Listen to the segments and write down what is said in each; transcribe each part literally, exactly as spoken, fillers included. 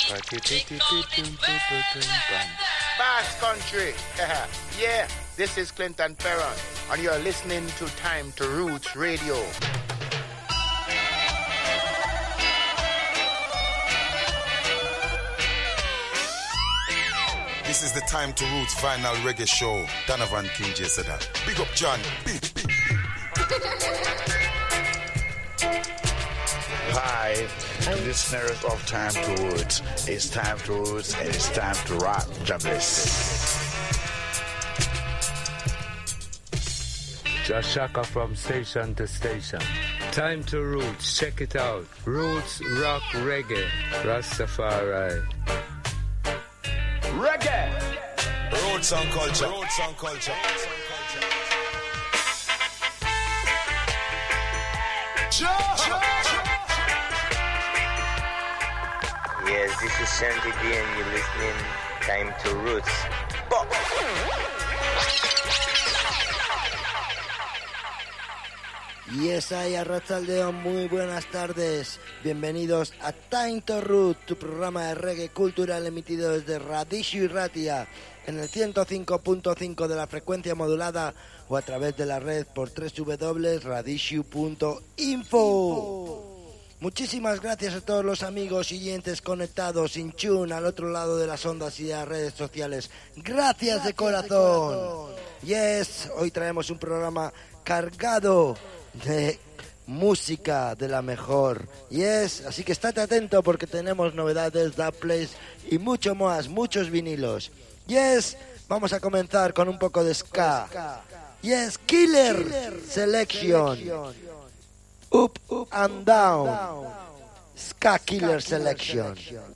Bass Country. Yeah, this is Clinton Ferron, and you're listening to Time to Roots Radio. This is the Time to Roots Vinyl Reggae Show. Donovan King J said that. Big up John. Big, big. Hi, listeners of Time to Roots. It's Time to Roots and it's time to rock. Jobless. Jashaka from station to station. Time to Roots. Check it out. Roots, rock, reggae. Rastafari. Reggae. Roots and culture. Roots and culture. Yes, this is Sandy D and you're listening Time to Roots. Bo- Yes, hay Arrachaldeón, muy buenas tardes. Bienvenidos a Time to Roots, tu programa de reggae cultural emitido desde Radishu y Ratia en el ciento cinco punto cinco de la frecuencia modulada o a través de la red por doble u doble u doble punto radishu punto info. Muchísimas gracias a todos los amigos y oyentes conectados in tune al otro lado de las ondas y de las redes sociales. Gracias de corazón. de corazón. Yes, hoy traemos un programa cargado de música de la mejor. Yes, así que estate atento porque tenemos novedades, dubplays y mucho más, muchos vinilos. Yes, vamos a comenzar con un poco de ska. Yes, Killer, Killer Selection. Selection. Up, up and down. down. Ska Killer, Ska Killer Selection. Selection.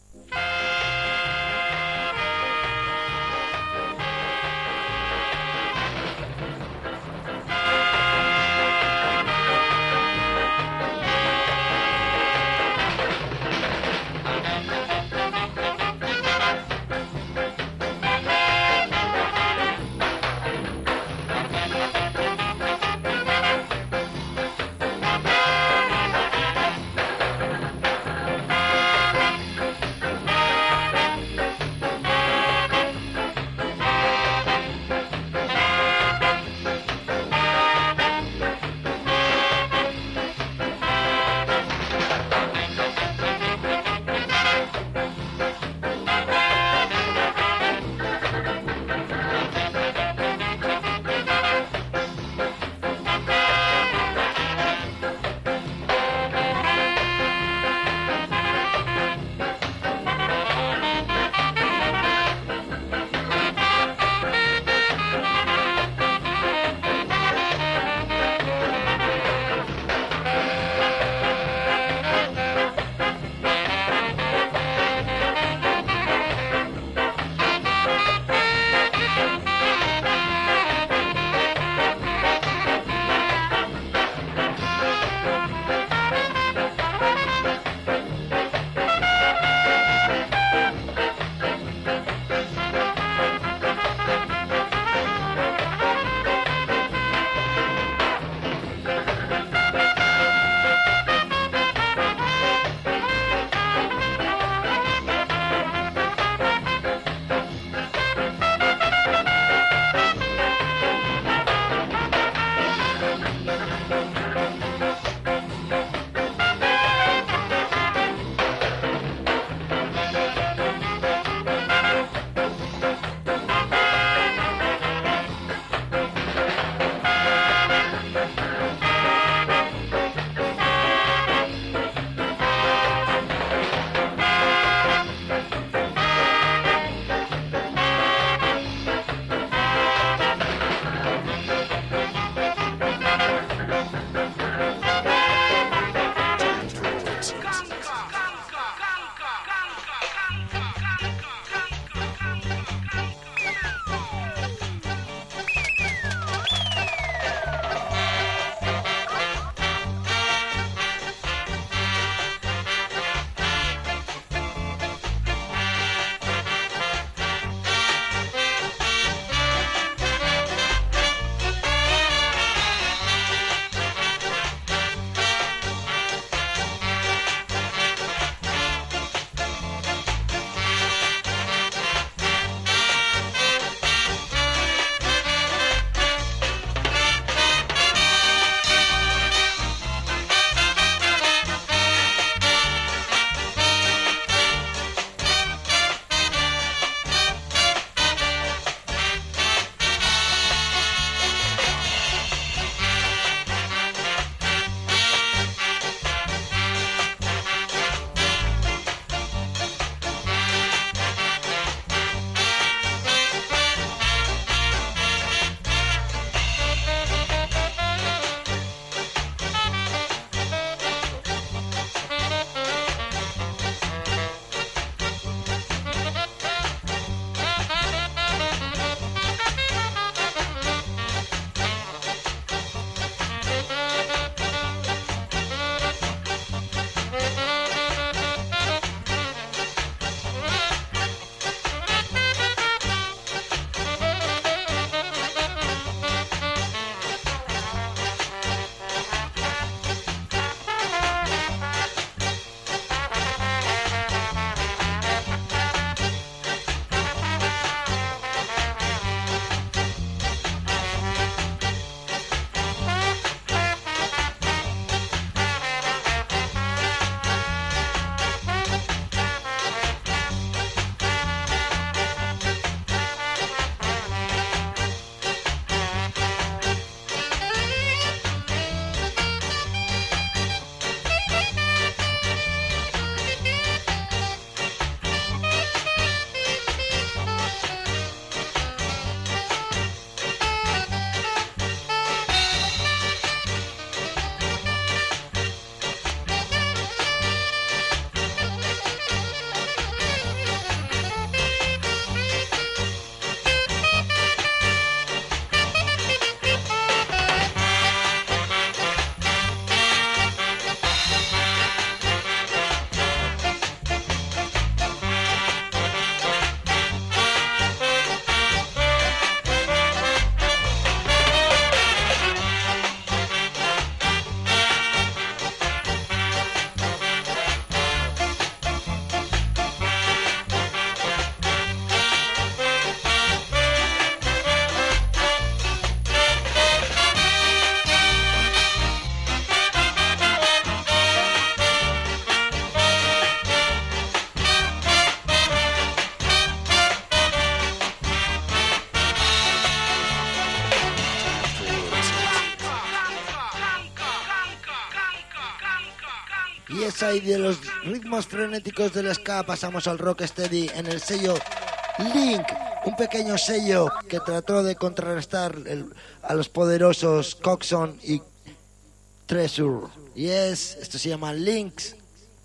ahí de los ritmos frenéticos del ska, pasamos al rocksteady en el sello Link, un pequeño sello que trató de contrarrestar el, a los poderosos Coxon y Treasure. Y es, esto se llama Link's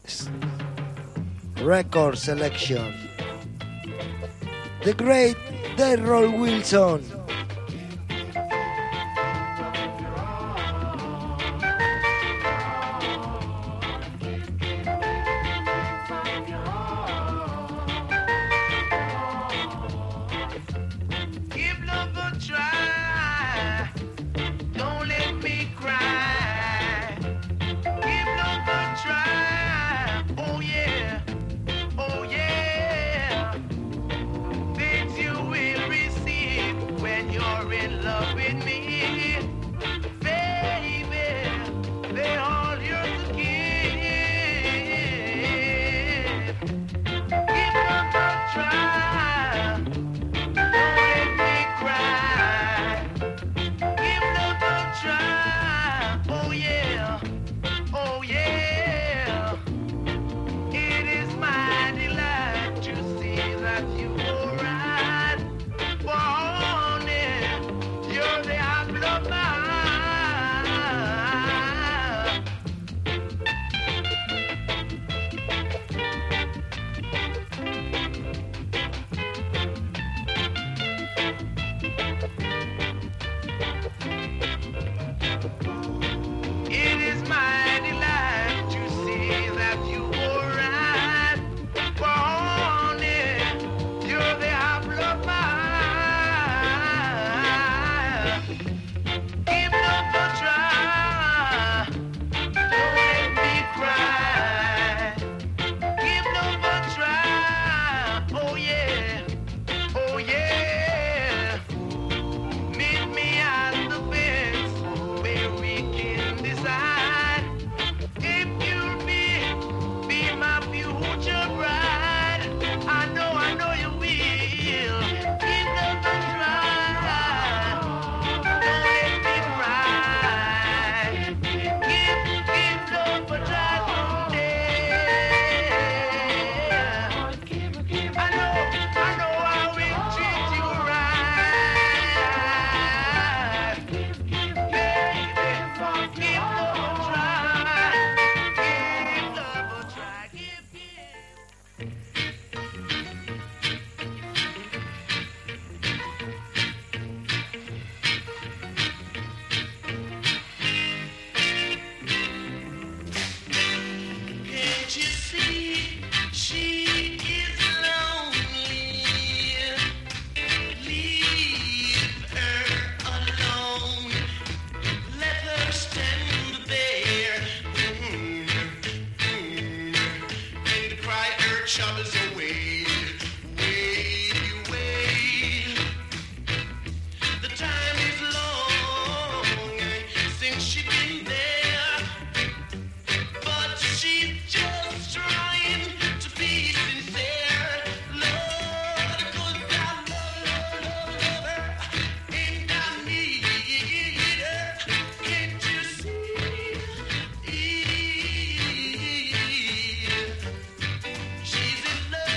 Record Selection. The Great Daryl Wilson. She's in love.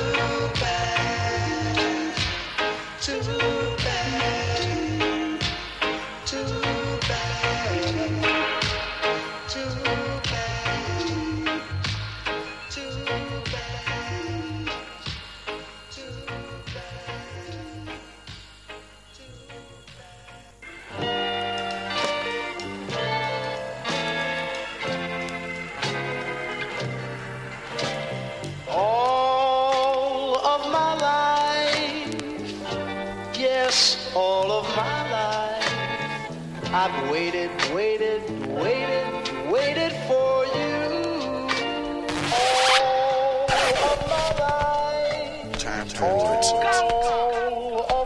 All of my life I've waited, waited, waited, waited for you. All of my life. Time to Roots. All of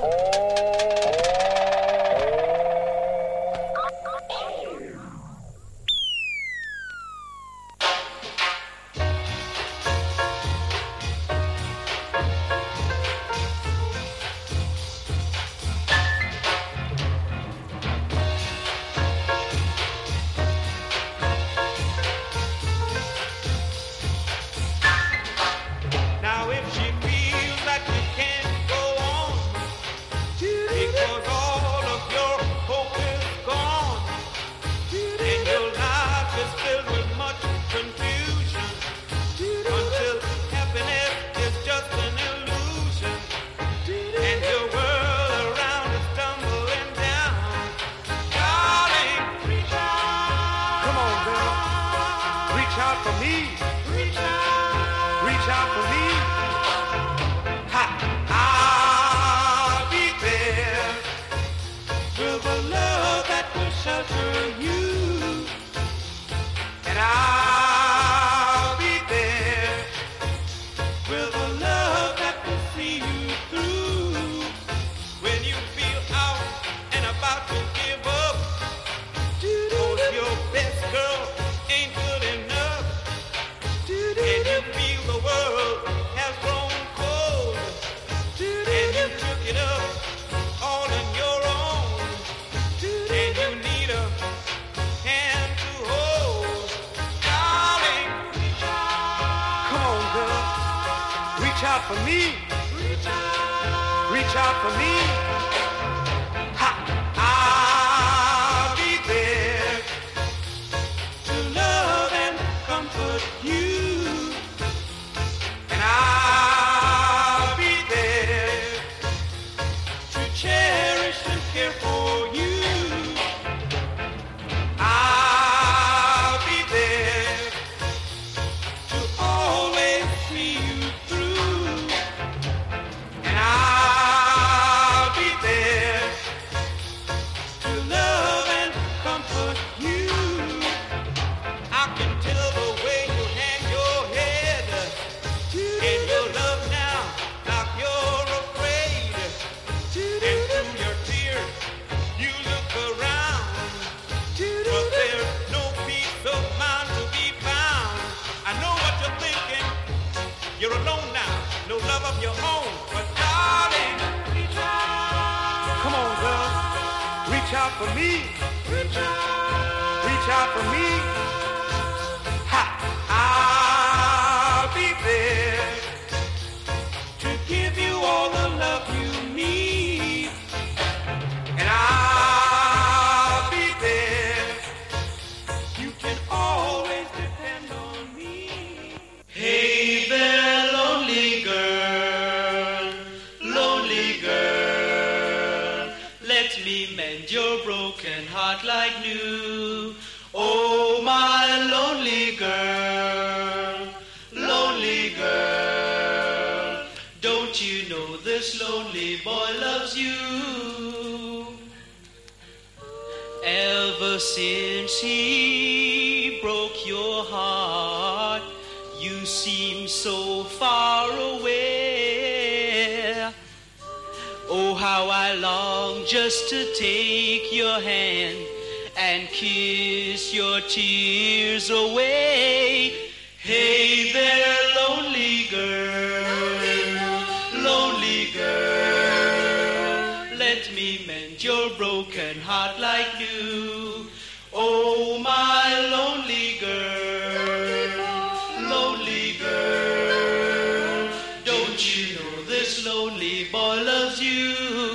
Don't you you know this lonely boy loves you?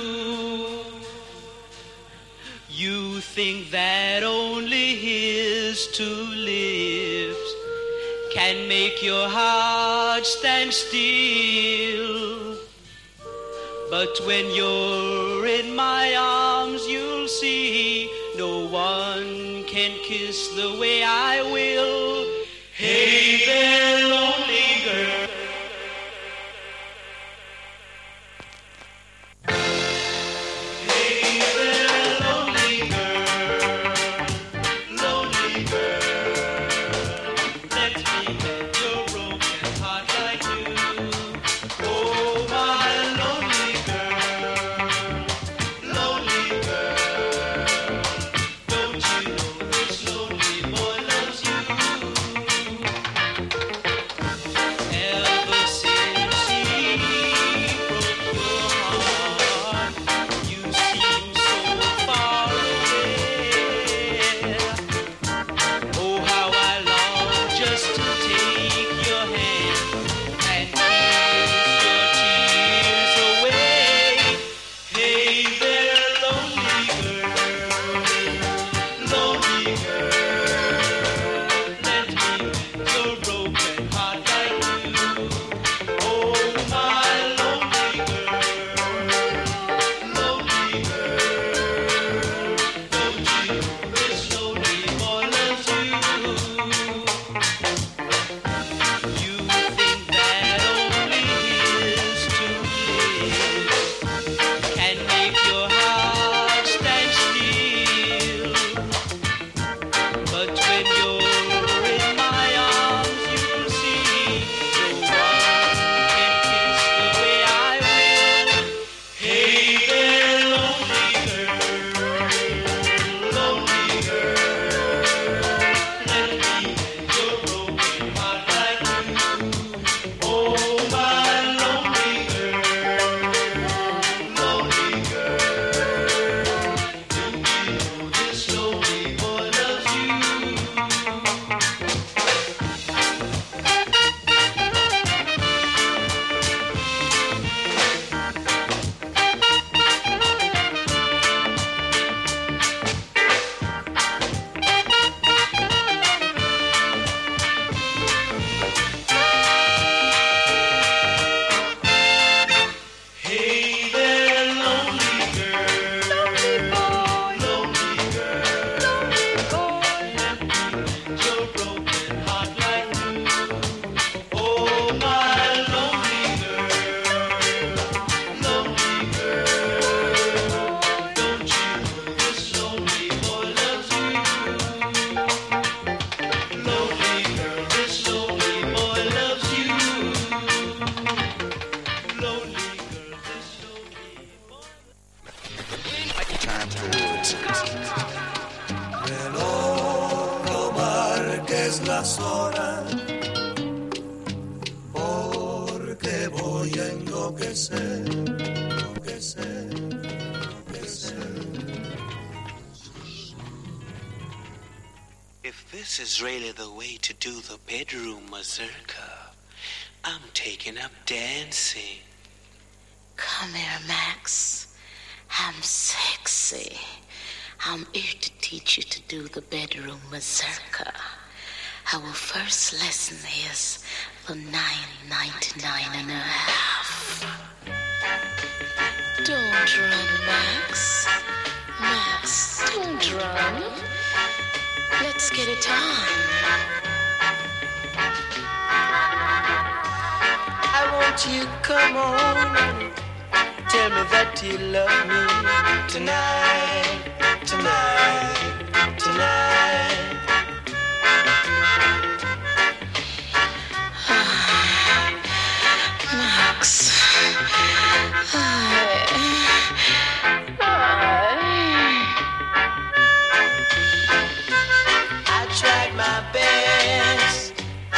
You think that only his two lips can make your heart stand still. But when you're in my arms, you'll see no one can kiss the way I will. Hey there, lonely girl. Hey there, lonely girl. Lonely girl. Let me mend your broken heart like you. Oh, my lonely girl. Lonely girl. Don't you know this lonely boy loves you? Ever since he broke your heart, you seem so far away. Oh, how I long just to take your hand and kiss your tears away. Hey there, lonely girl, lonely girl. Let me mend your broken heart like you. Oh, my lonely girl, lonely girl. Don't you know this lonely boy loves you? You think that only his two lips can make your heart stand still. But when you're in my arms, you'll see no one can kiss the way I will. Hey there, lonely girl, lonely girl. Let me mend your broken heart like you. Oh, my lonely girl, lonely girl. Do you know this lonely boy loves you? Hey there, lonely girl, lonely boy, lonely girl, lonely boy. Let me mend your broken heart like you. Oh, my lonely girl, lonely girl. Don't you know this lonely boy loves you? Lonely girl, this lonely boy loves you. Lonely girl, this lonely boy. Time to woods. No marques las horas, porque voy a enloquecer, enloquecer, enloquecer. If this is really the way to do the bedroom mazurka, I'm taking up dancing. Come here, Max. I'm sexy. I'm here to teach you to do the bedroom mazurka. Our first lesson is the nine ninety-nine and a half. Don't run, Max. Max, don't run. Let's get it on. I want you, come on, and tell me that you love me tonight, tonight, tonight. Max. I tried my best,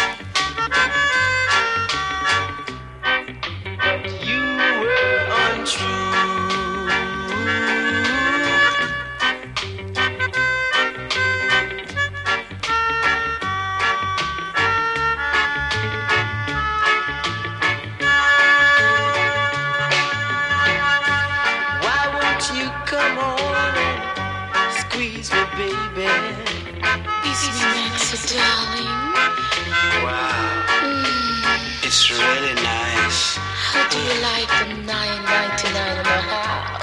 but you were untrue. darling. Wow. Mm. It's really nice. How do you like the nine ninety-nine and a half?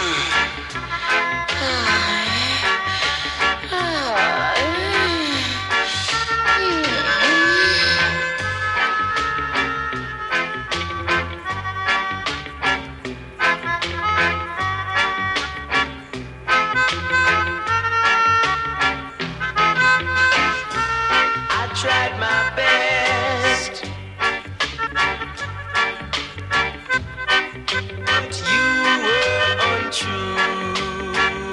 Tried my best, but you were untrue.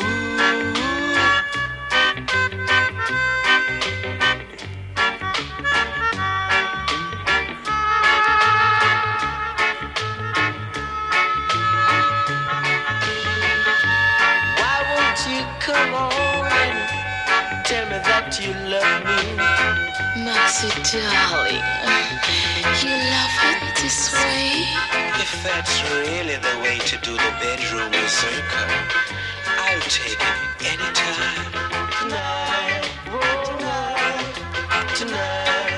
Why won't you come on and tell me that you love me? Maxie, darling, you love it this way? If that's really the way to do the bedroom mazurka, I'll take it anytime. Tonight, tonight, tonight,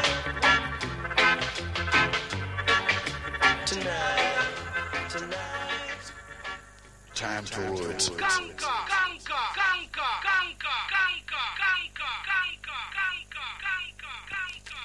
tonight, tonight. Time towards. Conquer, conquer, conquer, conquer, conquer, conquer, conquer, conquer, conquer,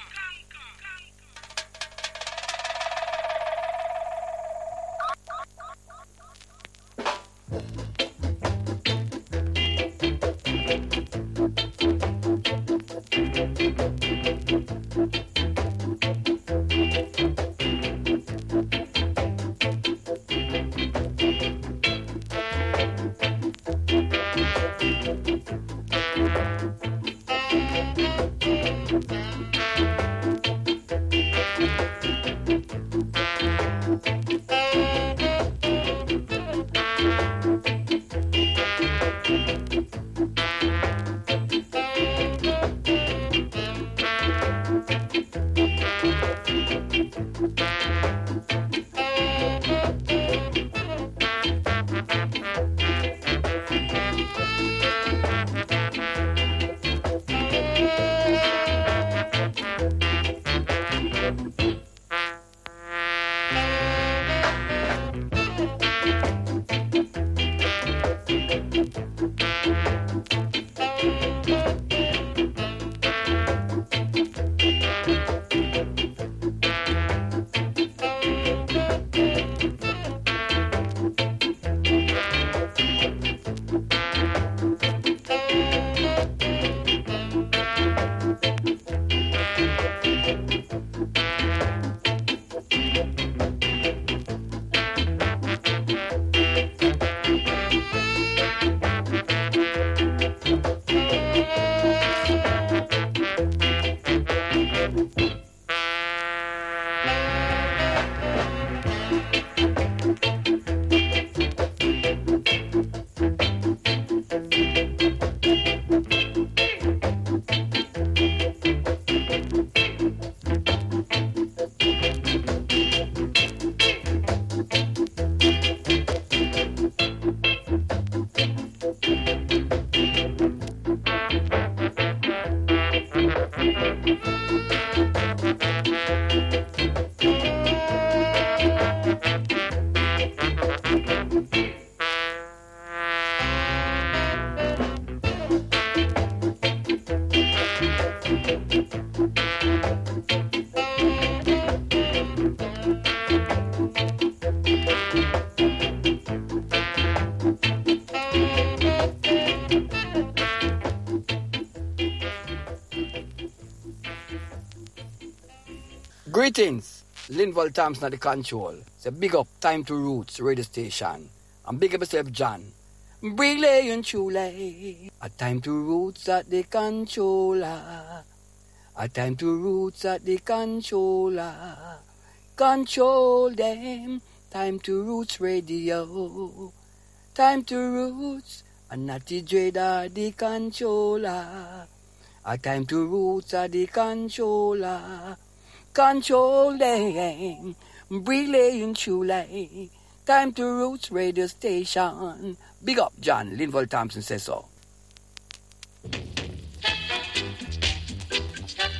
Greetings, Linval Thompson at the control. It's a big up Time to Roots radio station. And big up yourself, John. Briley and Chule. A Time to Roots at the controller. A Time to Roots at the controller. Control them. Time to Roots radio. Time to Roots. And Natty Dread at the controller. A Time to Roots at the controller. Control them, Briley and Chule. Time to Roots radio station. Big up, John. Linval Thompson says so.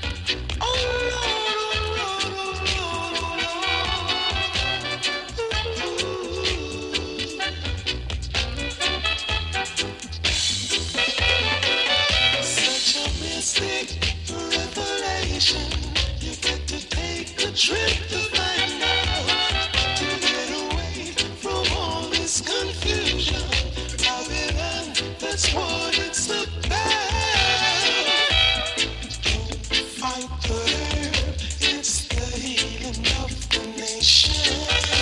That's what it's about. Don't fight the herd, it's the healing of the nation.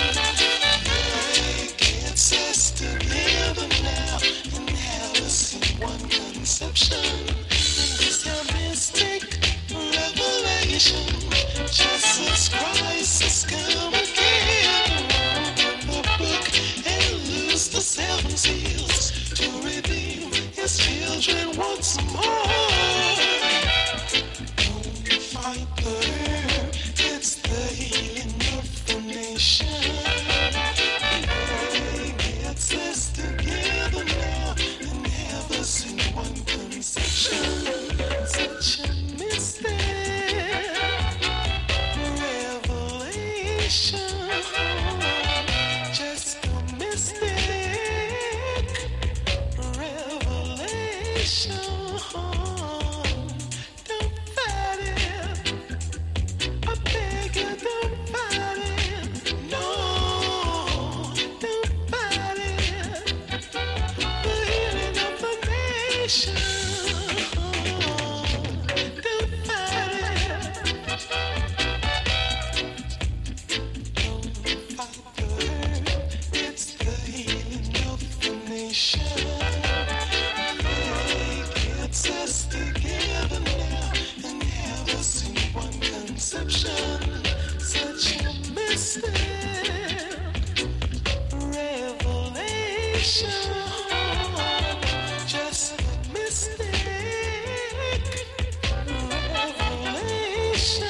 It gets us together now and have us in one conception. It's a mystic revelation. Jesus Christ has come again. Open the book and loose the seven seals to redeem his children once more. Don't fight the herd, it's the healing of the nation. It gets us together now and have us in one conception. Such a mystic revelation. Just a mystic revelation. Don't fight it. I beg you, don't fight it. No, don't fight it. The healing of the nation. Don't fight it. Don't fight the herd. It's the healing of the nation. It gets us together now and have us in one conception. Such a mystic revelation. Just a mystic revelation.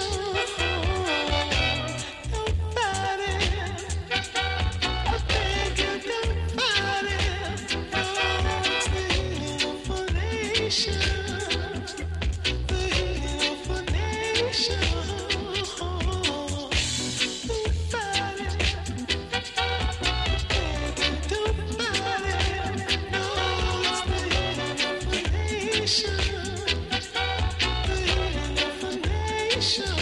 Don't fight it. I beg you, don't fight it. Oh, it's the healing of the nation. The healing of the nation. Don't fight it. I beg you, don't fight it. No, it's the healing of the nation. The healing of the nation.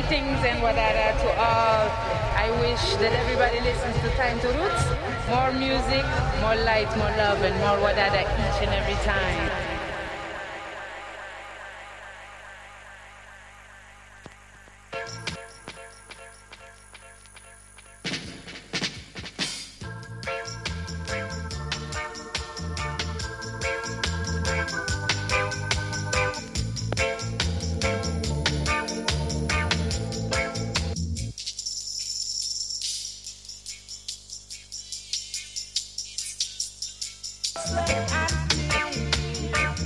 greetings and whatever to all. I wish that everybody listens to Time to Roots. More music, more light, more love, and more whatever each and every time. Slay and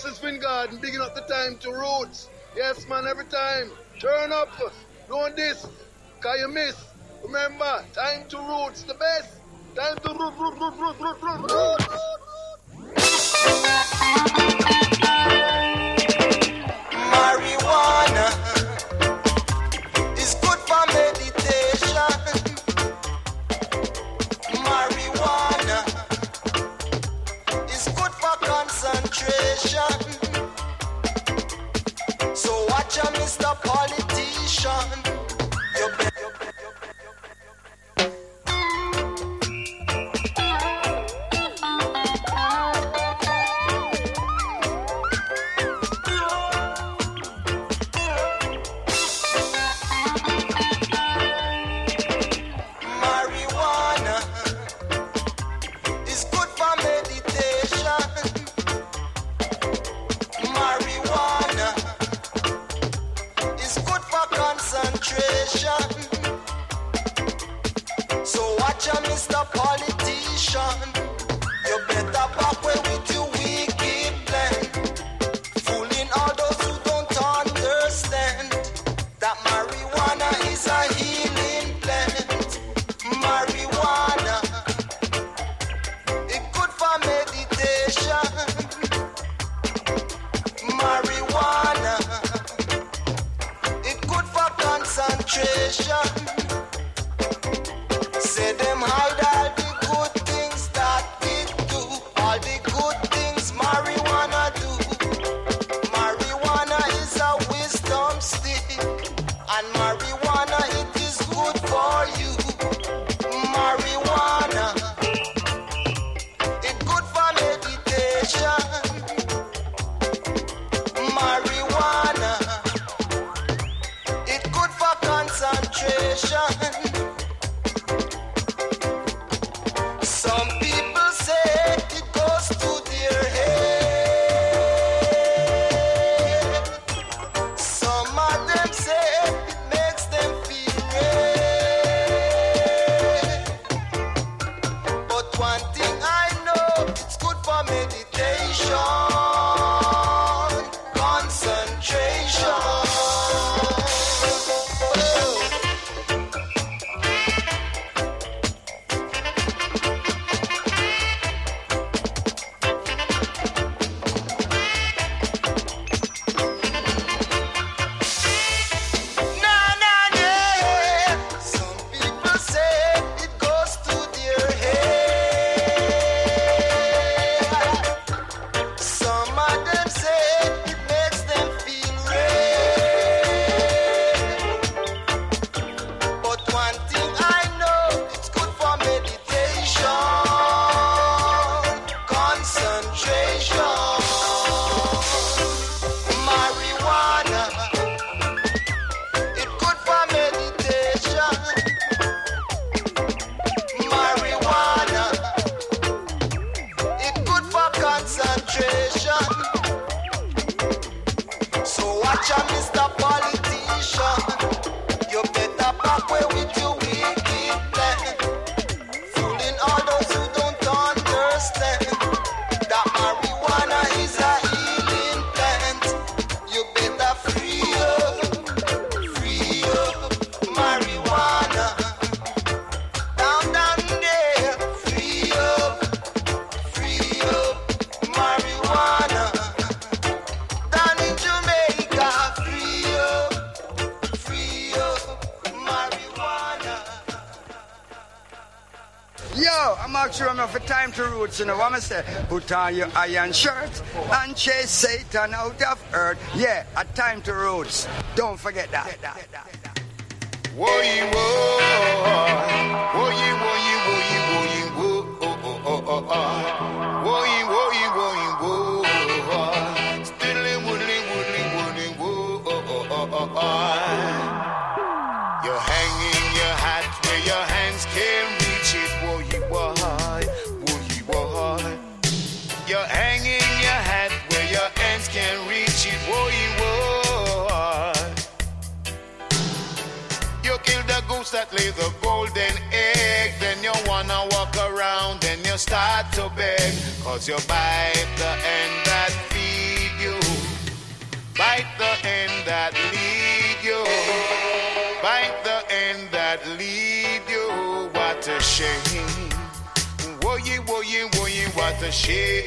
this is Finn Garden, bigging up the time to roots. Yes, man, every time. Turn up. Don't this. Can you miss? Remember, time to roots, the best. Time to root, root, root, root, root, root, root. Marijuana is good for meditation. Marijuana is good for concentration. So watch out, Mister Politician. You better. So watch out, Mister Politician. You better back away with your wicked plan, fooling all those who don't understand that marijuana is a healing plant. Marijuana, it's good for meditation. Marijuana, it's good for concentration. Say them hide all the good things that we do, all the good things marijuana do. Marijuana is a wisdom stick, and marijuana it is good for you. Marijuana, it's good for meditation. Marijuana, it's good for concentration. Some people say it goes to their head. Some of them say it makes them feel red. But one thing I know, it's good for meditation, concentration. So watch out, Mister Politician. You better back away with your wicked plan, fooling all those who don't understand that marijuana is a healing plant. You better free up, free up marijuana. Down, down there, free up, free up marijuana. Down in Jamaica, free up, free up marijuana. Yo, I'm actually running for time to roots, you know what I say? Put on your iron shirt and chase Satan out of earth. Yeah, a time to roots. Don't forget that. Whoa, whoa, whoa, whoa, whoa, whoa, whoa, whoa, whoa, whoa, stiddly, woodly, woodly, woodly, whoa. You're hanging your hat where your hands can't reach it, whoa, you boy, whoa, you boy. You're hanging your hat where your hands can't reach it, whoa, you boy. You kill the goose that lays the golden egg, then you wanna walk around and you start to beg, cause you bite the end that feed bite the end that lead you, bite the end that lead you. What a shame. Woye, woye, woye, what a shame.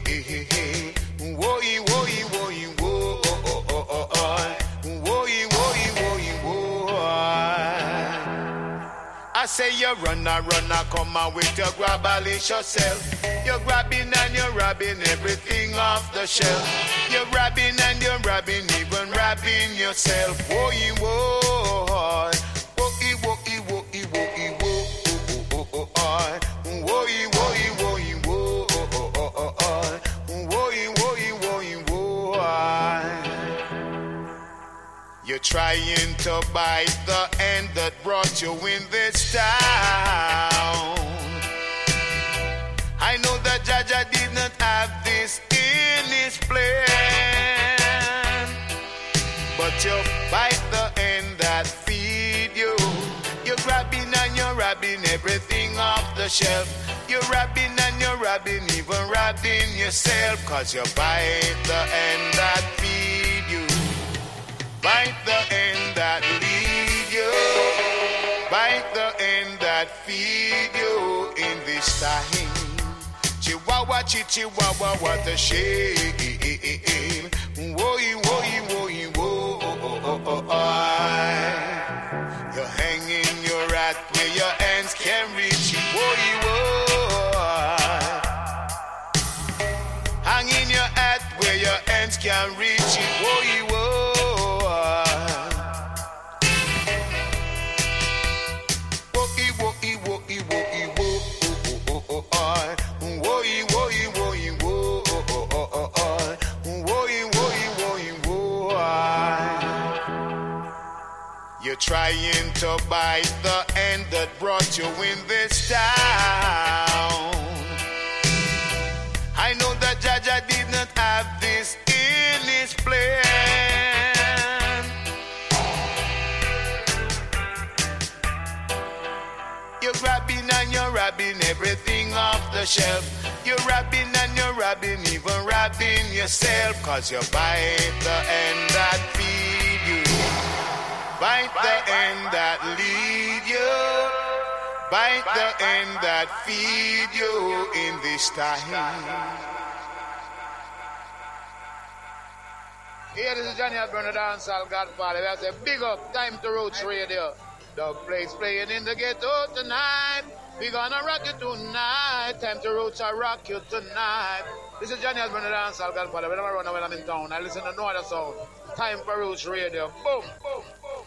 Woye, woye, woye, woye, oh, oh, oh, oh. Woye, woye, woye, woye. I say you runner, runner, come out with your grab, alish yourself. You're grabbing and you're robbing everything off the shelf. You're grabbing and you're robbing, even robbing yourself. Woye, woye. Woye, woye, woye, woye, woye. Woy, woy, woy, woy, woy, woy, woy, woy. You're trying to bite the end that brought you in this town. I know that Jaja did not have this in his plan, but you bite the end that feed you. You're grabbing and you're robbing everything off the shelf. You're robbing and you're robbing, even robbing yourself. Cause you bite the end that feed you, bite the end that lead you, bite the end that feed you in this time. Chihuahua, chihuahua, what a shame. Woy, woy, woy, woy. You're hanging your hat where your hands can reach it. Woy, woy. Hanging your hat where your hands can reach it. Woy, woy. Woy, woy, woy, woy, woy. Woy, woy, woy, woy. Woy, woy, woy, woy. You're trying to bite the end that brought you in this town. I know that Jaja did not have this in his plan. You're grabbing and you're robbing everything off the shelf. You're robbing and you're robbing, even robbing yourself. Cause you bite the end that feed you, bite the end that lead you, bite the end that feed you in this time. Here, this is Johnny Osborne, the dancehall godfather. We have to say, big up, Time to Roots Radio. The place playing in the ghetto tonight. We gonna rock you tonight. Time to Roots, I rock you tonight. This is Johnny Osborne, the dancehall godfather. Whenever I run when I'm in town, I listen to no other sound. Time for Roots Radio. Boom, boom, boom.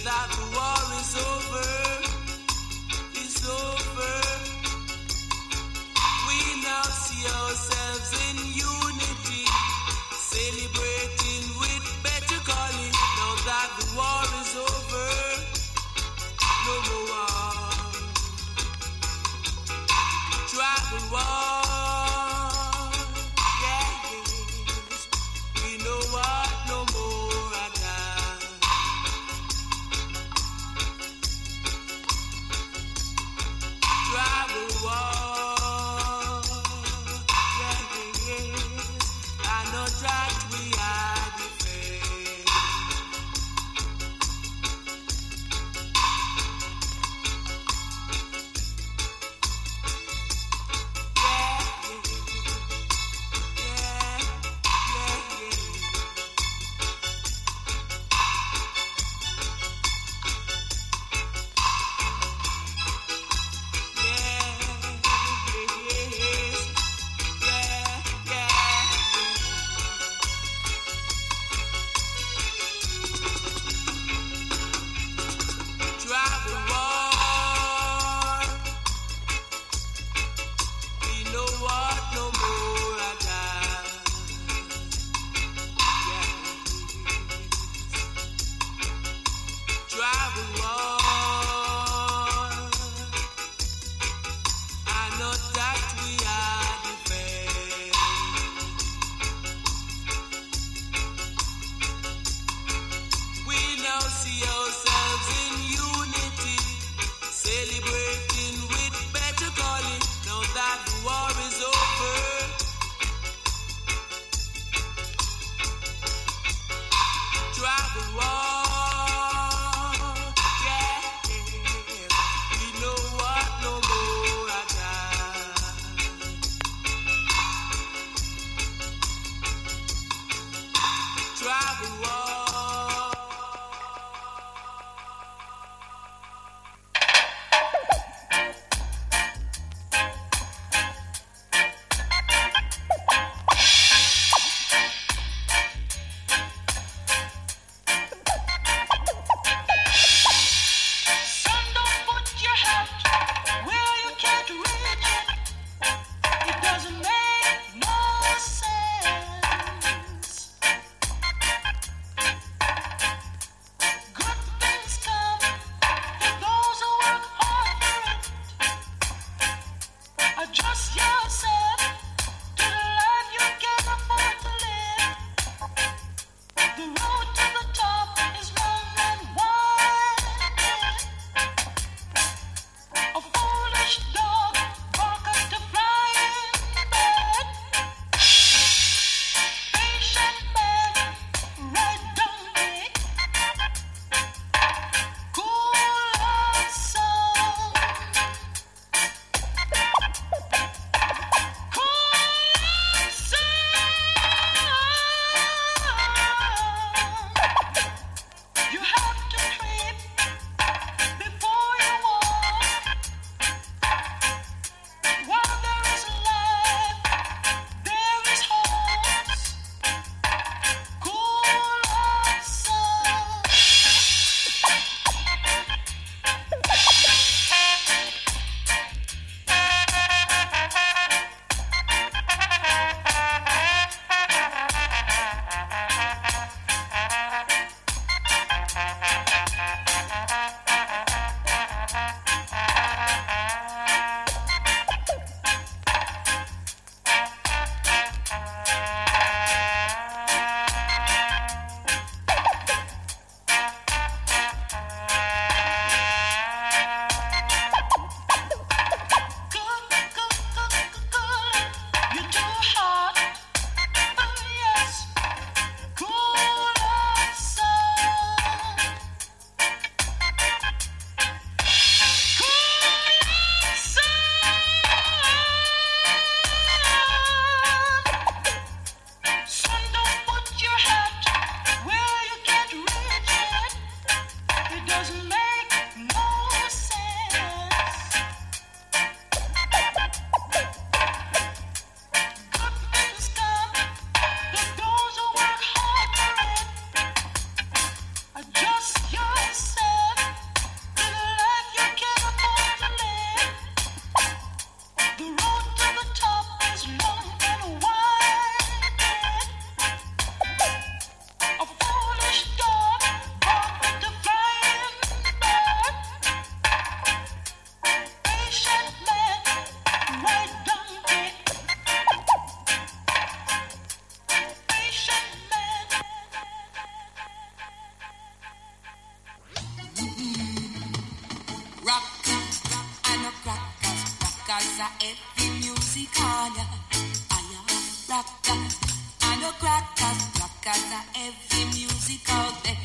that the war is over, is over. We now see ourselves in unity, celebrating with better calling. Now that the war is over, no more war. Travel war, yeah, yes. We know what no more at all. Travel war, yeah, yes. I know that we are defeated. Travel war, we know what no more at all. Yeah. Travel war, I know that we are defeated. We now see ourselves in unity, celebrating with better calling. Now that the war is over, travel war, yeah, a every music on ya. Aya, rockers, I know crackers, rockers a every music out there.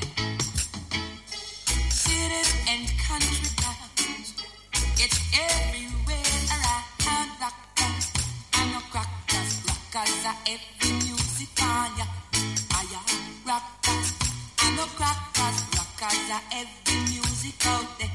Cities and country towns, it's everywhere around rockers. I know crackers, rockers a every music on ya. Aya, rockers, I know crackers, rockers a every music out there.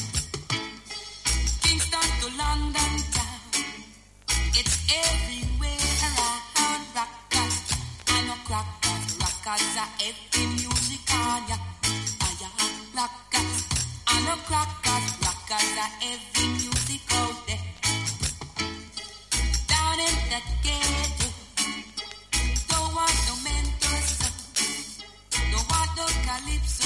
Kingston to London town, it's everywhere around rockers. I know crackers, rockers are every music on ya. Aya, rockers, I know crackers, rockers are every music out there. Down in the ghetto, don't want no mental sound, don't want no calypso,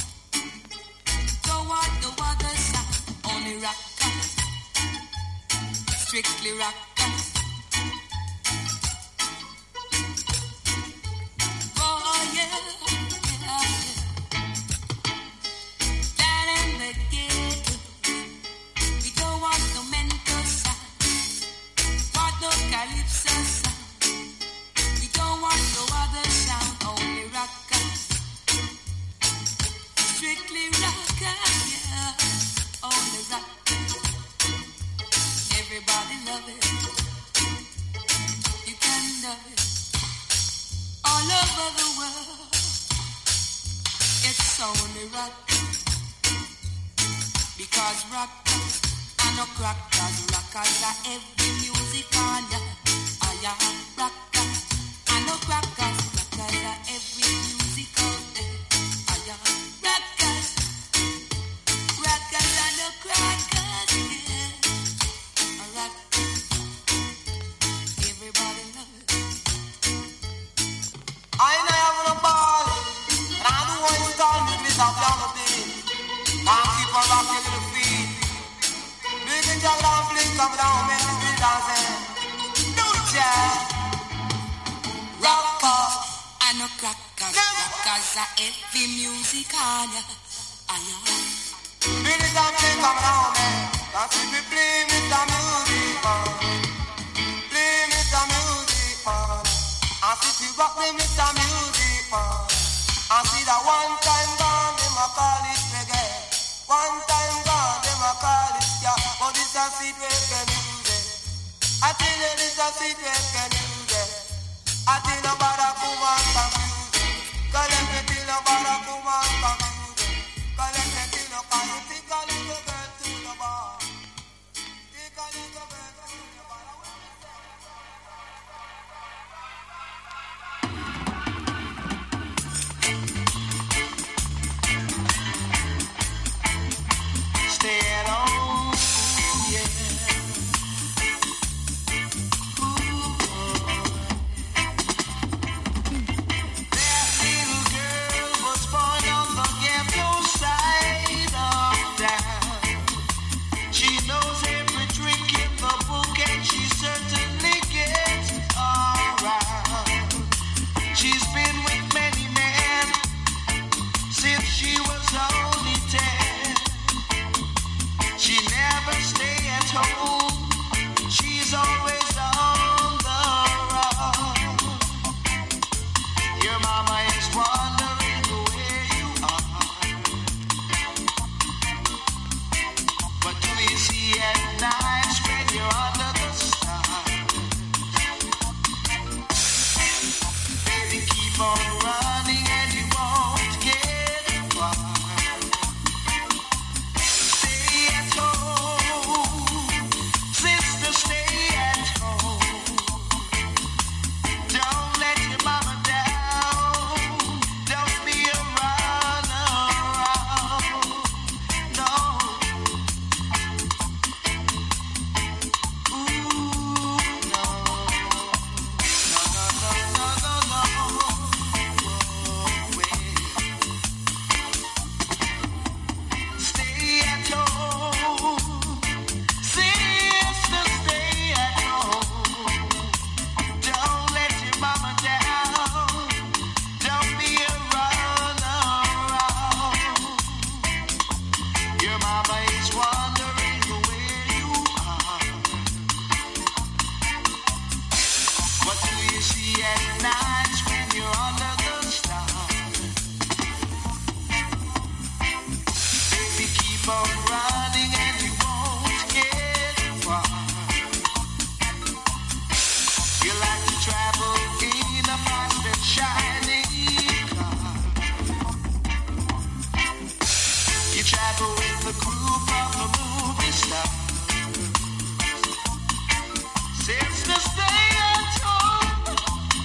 don't want no other sound, only rockers. Strictly rockers. Oh yeah, yeah, yeah. Down in the ghetto, we don't want no mental sound, want no calypso sound. We don't want no other sound, only rockers. Strictly rockers, yeah, only rockers. Everybody love it. You can love it. All over the world, it's only rockers. Because rockers, I know crackers, rockers are every music on ya. I am rockers, I know crackers, rockers are every music out there. I am rockers, rockers, I know crackers, yeah. Everybody love it. I ain't having a ball, and I'm the one who told me this up down the beat. I'll keep on rocking to the feet. Big and juggle and flick, come down, make me be dancing. Do it, yeah. Rockers, I know crackers, rockers are every music on ya. I am. Big and juggle, come down, man. Cause if we play Mister Music, man. Play Mister Music, man. And if you rock me, Mister Music, man. I see that one time gone, them a call it reggae. One time gone, them a call it ska. But this a sweet reggae music. I tell you this a sweet reggae music. I tell you about a woman from music. Cause let me tell you about a woman from music. Cause let me tell you, can you take a little girl to the bar? Take a little girl to the bar. Staying on, yeah. Ooh, keep on running and you won't get far. You like to travel in a fast and shiny car. You travel with a group of a movie star. Since the stay at home,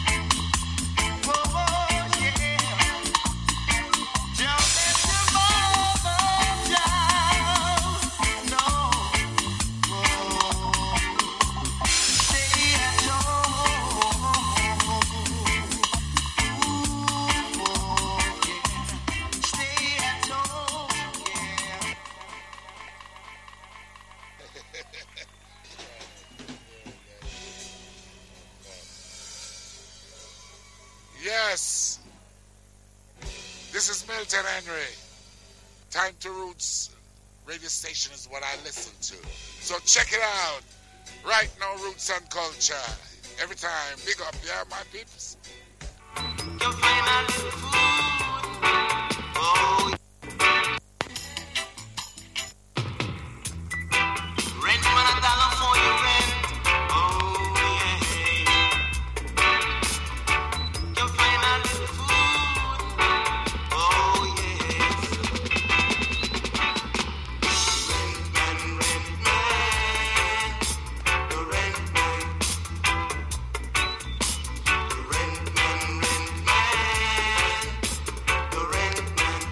oh yeah, don't let your mama down, no, oh, stay at home, ooh, oh yeah, stay at home, yeah. Yes, this is Milton Henry. Time to Roots radio station is what I listen to. So check it out. Right now, Roots and Culture. Every time, big up, yeah, my peeps. You find a little food. Oh. Rent man a dollar for your rent. Oh yeah. You find a little food. Oh yes. Rent man, rent man. The rent man. The rent man, rent man. The rent man.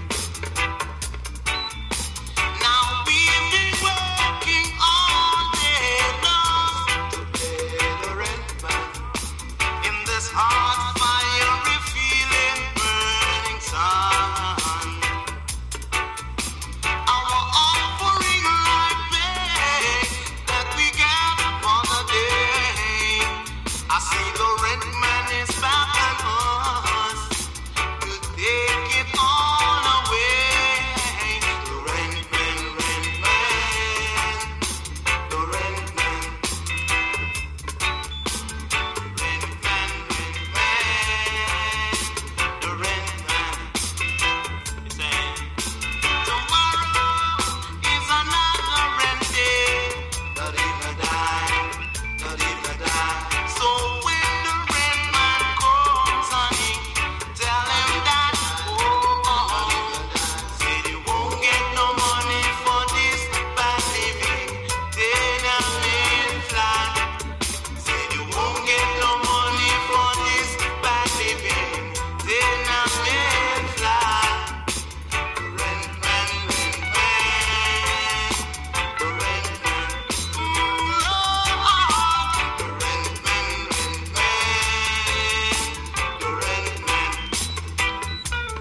Now we've been working all day long to pay the rent man. In this hot fiery feeling burning sun, our offering like pay that we get for the day. I see the rent man is back on us to take it all away. The rent man, rent man, the rent man, rent man, rent man, the rent man. He say, tomorrow is another rent day. Not even die, not even die. So when the rent man comes, honey, tell him that, oh, say you won't get no money for this bad living. Then I'm in flat. Say you won't get no money for this bad living. Then I'm in flat. The rent man, rent man, the rent man. Mm, Lord, the rent man, rent man, the rent man.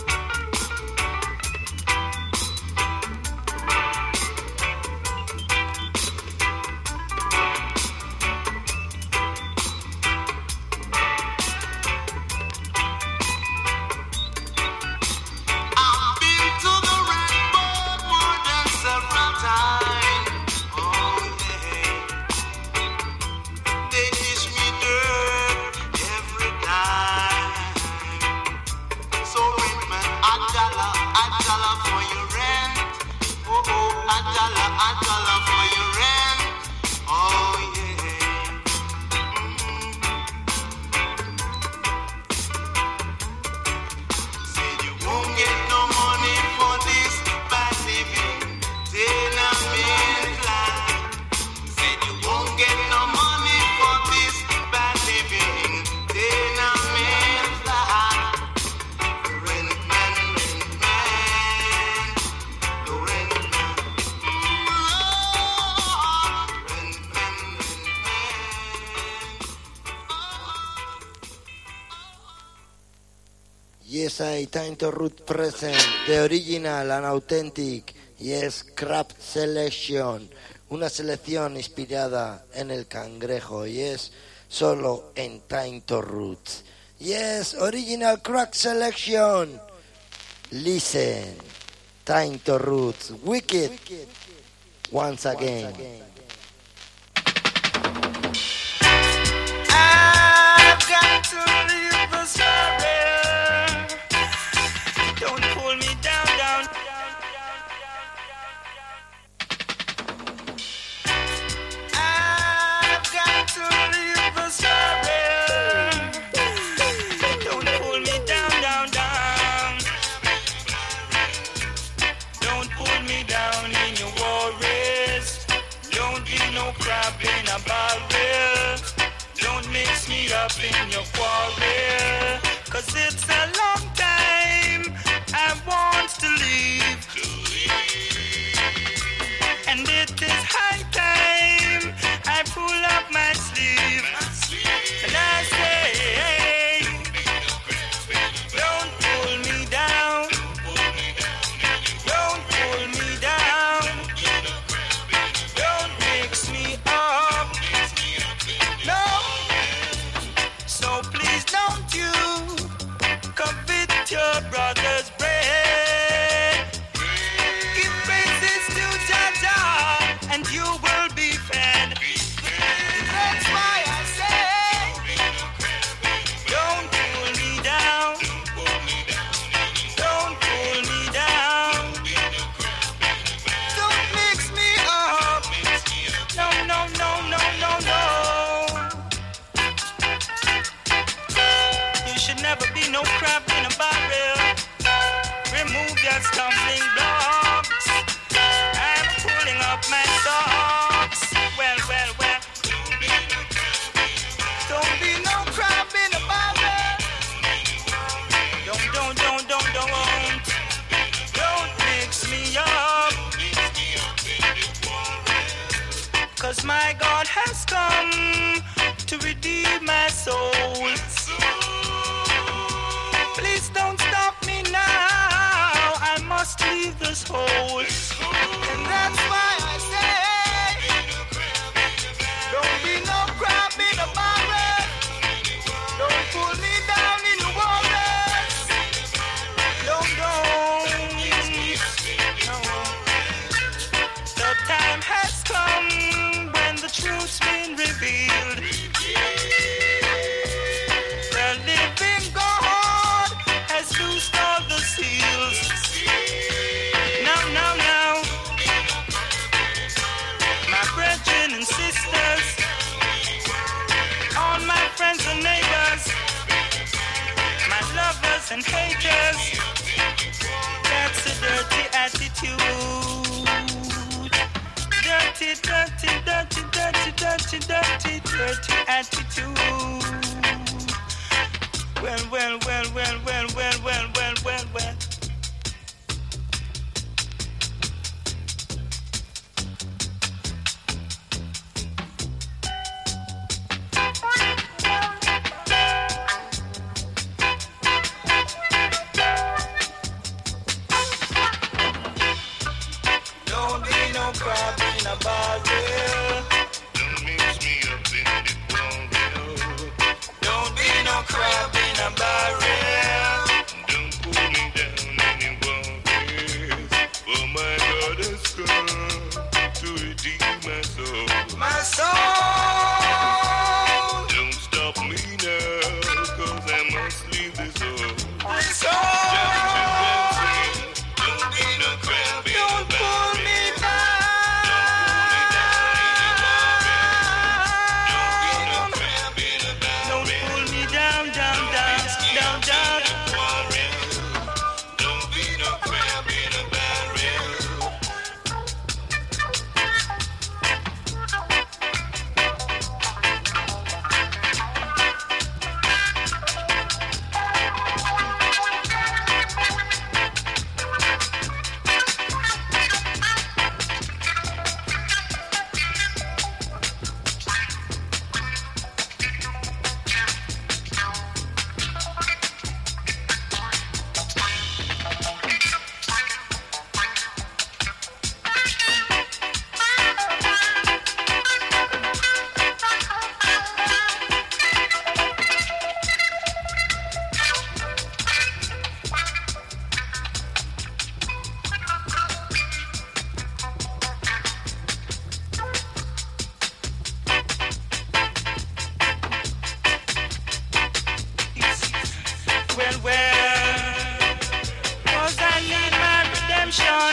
I've been to the rent board more than several times. Oh yeah, they dish me dirt every time. So rent man, a dollar, a dollar for your rent. Oh oh, a dollar, a dollar for your rent. Oh yeah. Said you won't get no money for this bad living. Then I'm in flat. Said you won't get no money for this bad living. Then I'm in flat. The rent man, rent man, the rent man. Lord, rent man, rent Yes, I time to root present, the original and authentic. Yes, Craft Selection, una selección inspirada en el cangrejo. Yes, solo en Time to Roots. Yes, original Craft Selection. Listen, Time to Roots, wicked. Once again. I've got to leave the story. Don't pull me down, down. in a barrel. Don't mix me up in your quarrel. Cause it's a long time I want to leave. And it is high time I pull up my sleeve. And I say, don't pull me down. Don't pull me down. Don't mix me up. No. So please don't you covet your brother's bread. Give praises to Jaja and you will be fed. That's why I say, don't pull me down. Don't pull me down. Don't mix me up. No, no, no, no, no, no. You should never be no crab in a barrel. Remove your stumbling blocks. I'm pulling up my socks. Well, well, well. Don't be no crab in a barrel. Don't, don't, don't, don't, don't. Don't mix me up. Cause my God has come to redeem my soul. Please don't stop me now. I must leave this hole. And that's why I say, don't be no crab in a barrel. Don't pull me down in the waters. Don't, don't. No. The time has come when the truth's been revealed. The living God has loosed all the seals. Now, now, now, my brethren and sisters, all my friends and neighbors, my lovers and haters, that's a dirty attitude. Dirty, dirty, dirty, dirty, dirty, dirty, dirty attitude. Well, well, well, well, well, well, well, well, well, well. Don't be no crab in a barrel. Don't mix me up in the barrel. Don't be no crab in a barrel. Don't pull me down any waters. For my God has come to redeem my soul. My soul. Don't stop me now, cause I must leave this hole. My soul. Don't be no crab in a barrel. Don't pull me down. Don't pull me down, down, down, down, down. Don't be no crab in a barrel. Well, well, cause I need my redemption.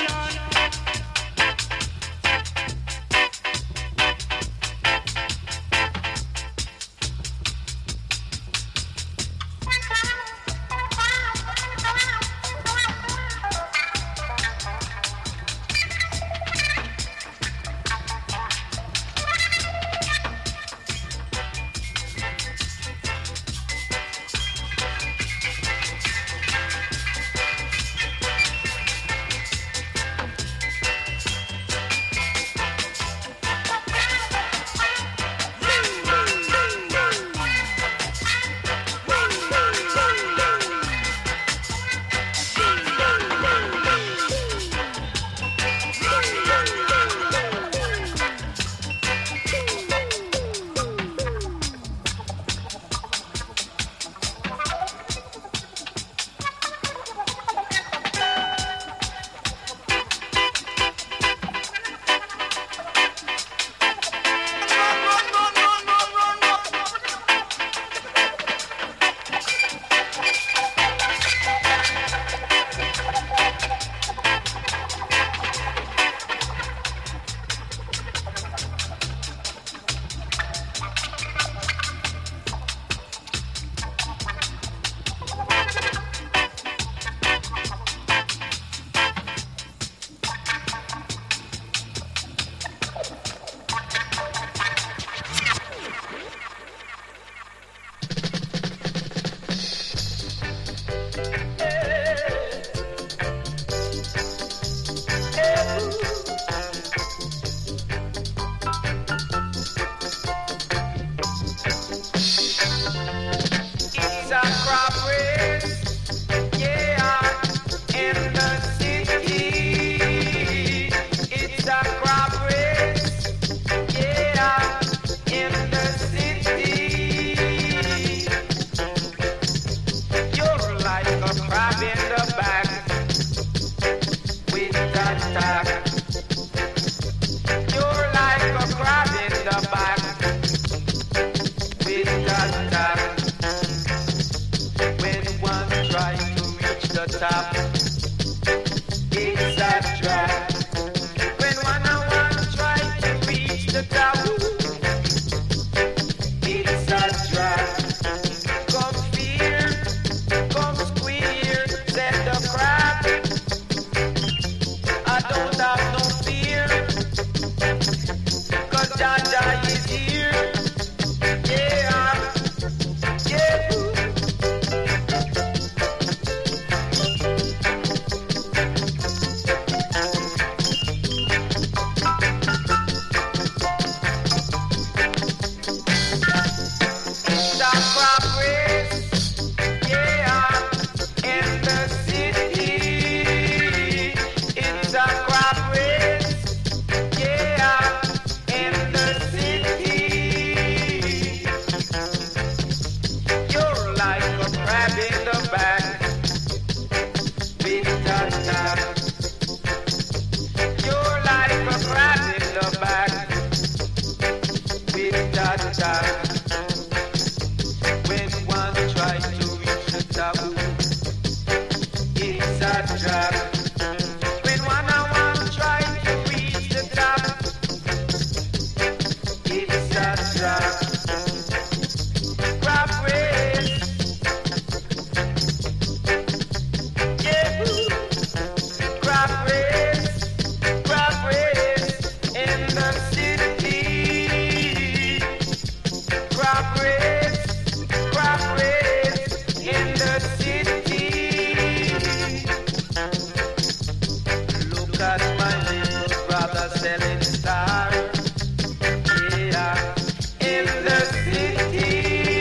Look at my little brother selling stars. Yeah, in the city.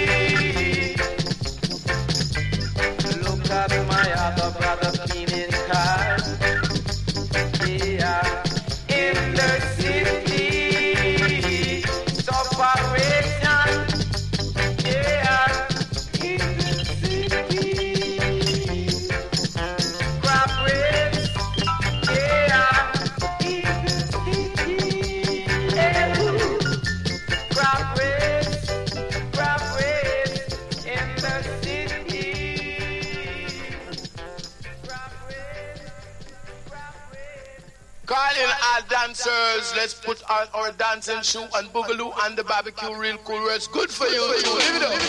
Look at my other brother cleaning cars. Yeah, in the city. Separation. Yeah, in the city. Crap race. Yeah, in the city. Yeah, crap race. Crap race in the city. Calling all dancers, let's put on our dancing shoe and boogaloo and the barbecue real cool where it's good for you. Live it up.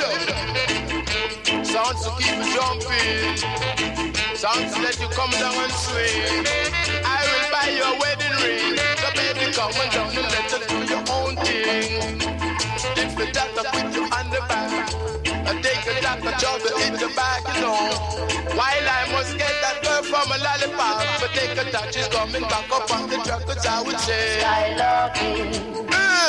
Sounds to keep you jumping. Sounds to let you come down and swing. I will buy your wedding ring. So baby come on down and let us do your own thing. Lift the doctor with you on the back. And take a doctor job to hit the back, you know. While I must get that girl from a lollipop, but take a touch, she's coming back up on the truck, cause I would say Skylarking, uh,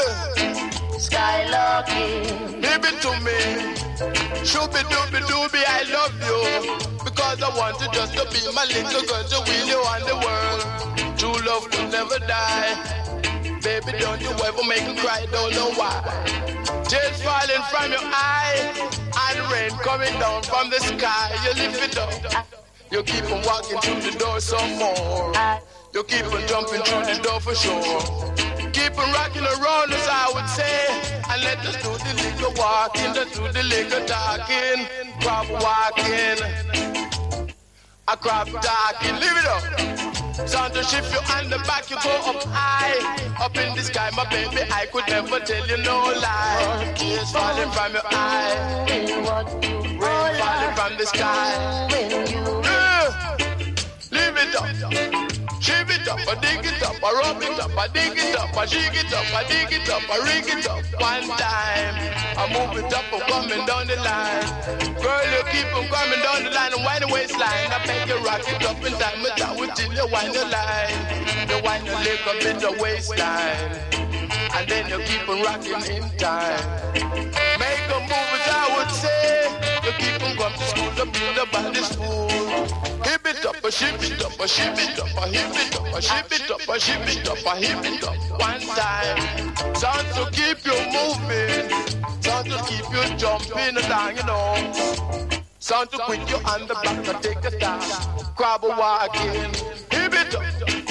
skylarking. give it to me. Shooby dooby dooby, I love you. Because I want you just to be my little girl, to wheel you on the world. True love will never die. Baby, don't you ever make me cry, don't know why. Tears falling from your eye and rain coming down from the sky. You lift it up. You keep on walking through the door some more. You keep on jumping through the door for sure. Keep on rocking around us, I would say. And let us do the little walking, let's do the little talking. Crop walking, a crop talking. Live it up. Sound to shift you on the back, you go up high. Up in the sky, my baby, I could never tell you no lie. Tears falling from your eye, rain falling from the sky. Yeah. Live it up, shift it up, I dig it up, I rub it up, I dig it up, I shake it up, I dig it up, I rig it up. One time, I move it up, I'm coming down the line. Girl, you keep on coming down the line and wind the waistline. I beg you rock it up in time, but I will till you wind the line. You wind the leg up in the waistline, and then you keep on rocking in time. Make a move as I would say. You keep on going to school to build up on this fool. Hip it up, a ship it up, a ship it up, a hip it up, a ship it up, a ship it up, a hip it up. One time, sound to keep you moving, sound to keep you jumping along, you know. Sound to put you on the back and take a tap, crab walking, hip it up.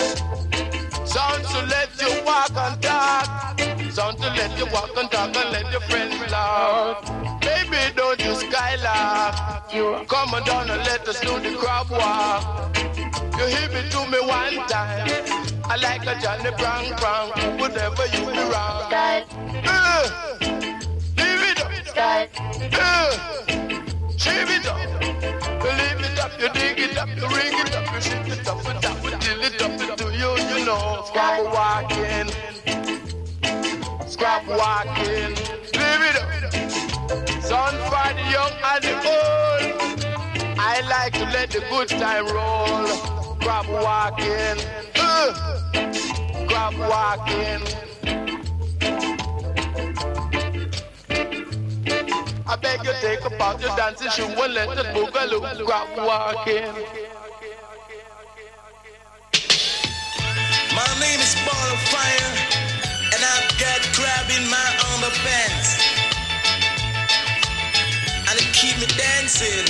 Sound to let you walk and talk, sound to let you walk and talk and let your friends laugh. Baby, don't you skylark. You come on down and let us do the crab walk. You hit me to me one time. I like a Johnny Brown Brown. Whatever you be wrong. Uh, leave it up. Uh, shave it up. You leave it up. You dig it up. You ring it up. You shake it up. And that will till it up to you. You know, scrap walking. Scrap walking. Leave it up. Son for the young and the old. I like to let the good time roll. Grab walking, uh, grab walking. I beg you take apart your dancing shoe and let the boogaloo grab walking. My name is Ball of Fire, and I've got crab in my underpants. And it keep me dancing.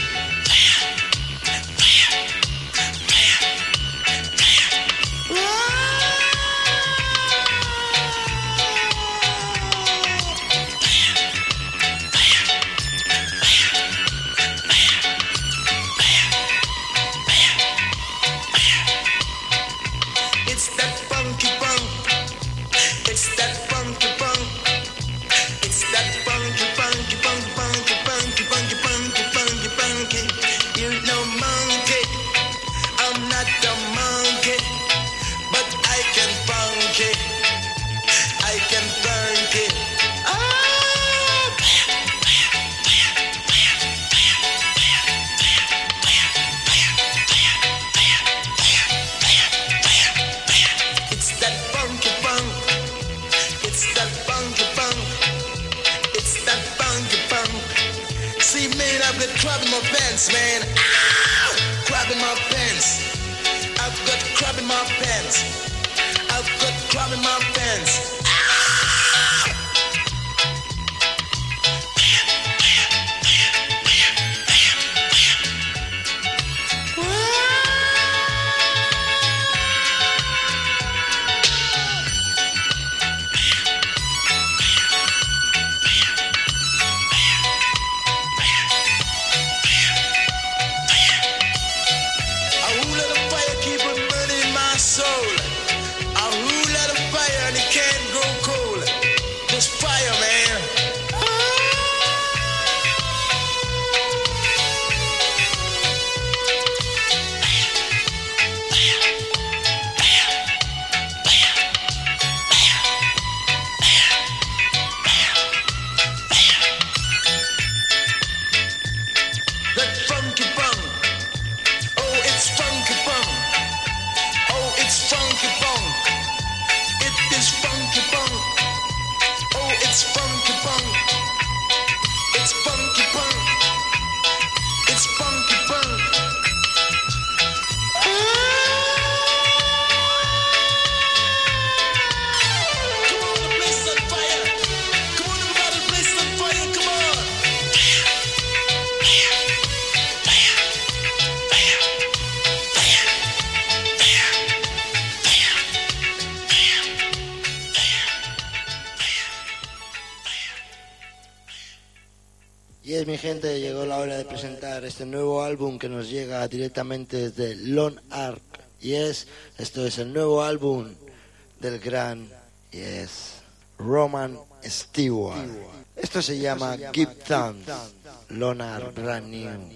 It's that funky funk. It's that funky funk. It's that funky funky funky funky funky funky funky funky funky. crab in my pants, man. Ow! Crab in my pants. I've got crab in my pants. I've got crab in my pants. Mi gente, llegó la hora de presentar este nuevo álbum que nos llega directamente desde Lone Ark. Y es, esto es el nuevo álbum del gran, y es Roman Stewart. Esto se llama Give Thanks, Lone Ark, brand new.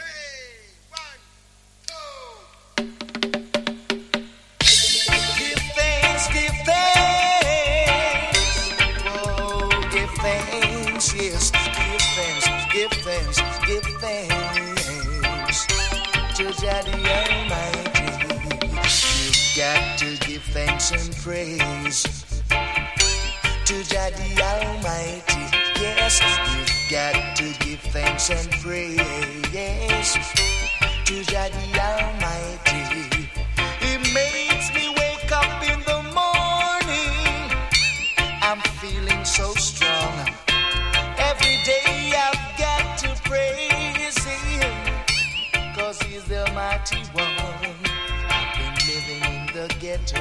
Give thanks, give thanks. Oh, give thanks, yes, give thanks. Give thanks, give thanks to Jah the Almighty. You've got to give thanks and praise to Jah the Almighty. Yes, you've got to give thanks and praise to Jah the Almighty. It makes me wake up in the morning. I'm feeling so strong. Every day I've got to praise Him, 'cause He's the mighty one. I've been living in the ghetto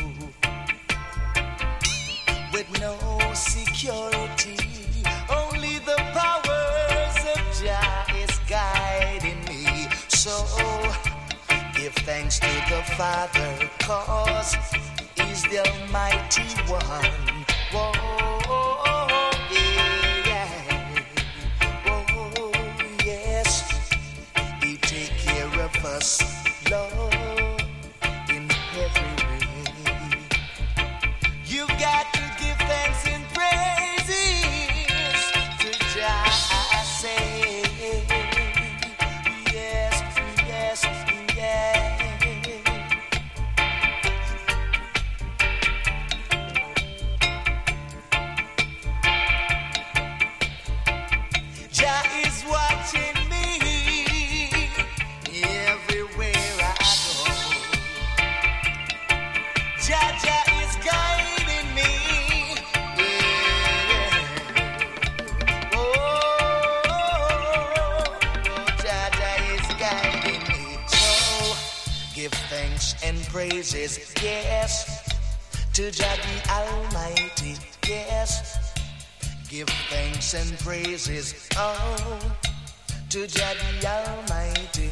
with no security. Only the powers of Jah is guiding me. So give thanks to the Father, 'cause He's the Almighty One. Whoa. Us, Lord, in every way. You got to give thanks and praises to Jah. I say, yes, yes, yes. Jah is watching me. Jah Jah is guiding me. Yeah. Oh, Jah Jah is guiding me. So give thanks and praises, yes, to Jah the Almighty. Yes, give thanks and praises, oh, to Jah the Almighty.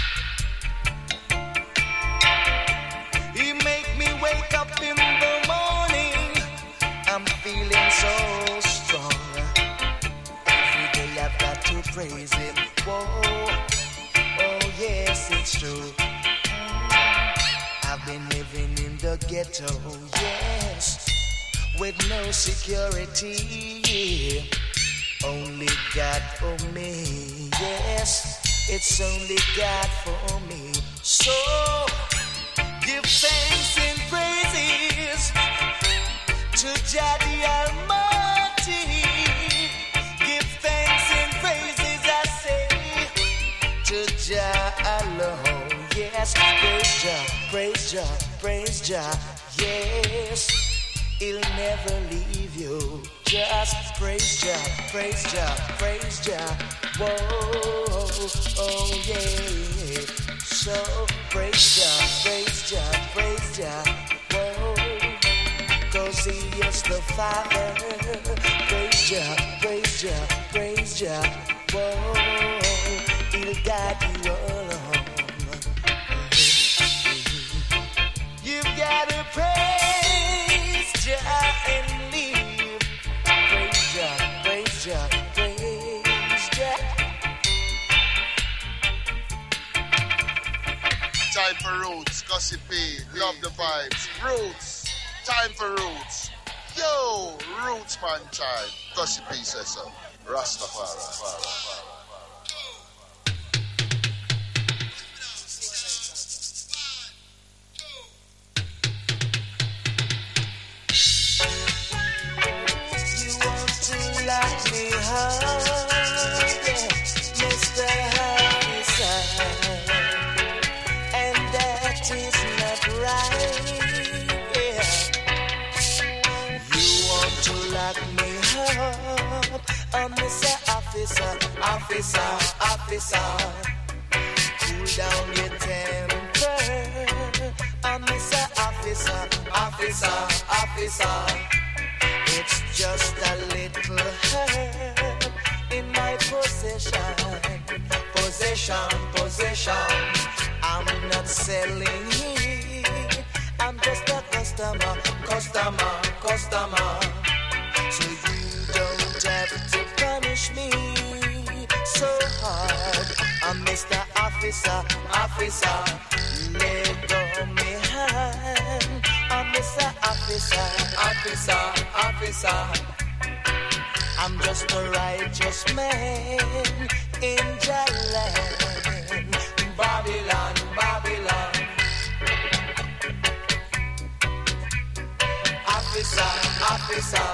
He make me wake up in the morning. I'm feeling so strong. Every day I've got to praise Him. Whoa, oh yes, it's true. I've been living in the ghetto, yes, with no security. Only God for me, yes, it's only God for me. So give thanks and praises to Jah the Almighty. Give thanks and praises, I say, praise Jah, praise Jah, yes, He'll never leave you. Just praise Jah, praise Jah, praise Jah, whoa, oh yeah. So praise Jah, praise Jah, praise Jah, whoa, 'cause He is the Father. Praise Jah, praise Jah, praise Jah, whoa, He'll guide you along. You've got to praise Jah and live. Praise Jah, praise Jah, praise Jah. Time for roots, Gussie P, love the vibes. Roots, time for roots. Yo, roots man time. Gussie P says so. Rastafari. Lock me hard, yeah, Mister Officer, and that is not right, yeah. You want to lock me up, oh, Mister Officer, Officer, Officer, cool down your temper, oh, Mister Officer, Officer, Officer. It's just a little herb in my possession, possession, possession. I'm not selling it. I'm just a customer, customer, customer. So you don't have to punish me so hard. I'm Mister Officer, Officer. Let go me hand. I'm Mister Officer, Officer, Officer. I'm just a righteous man in Jalan, Babylon, Babylon. Officer, Officer.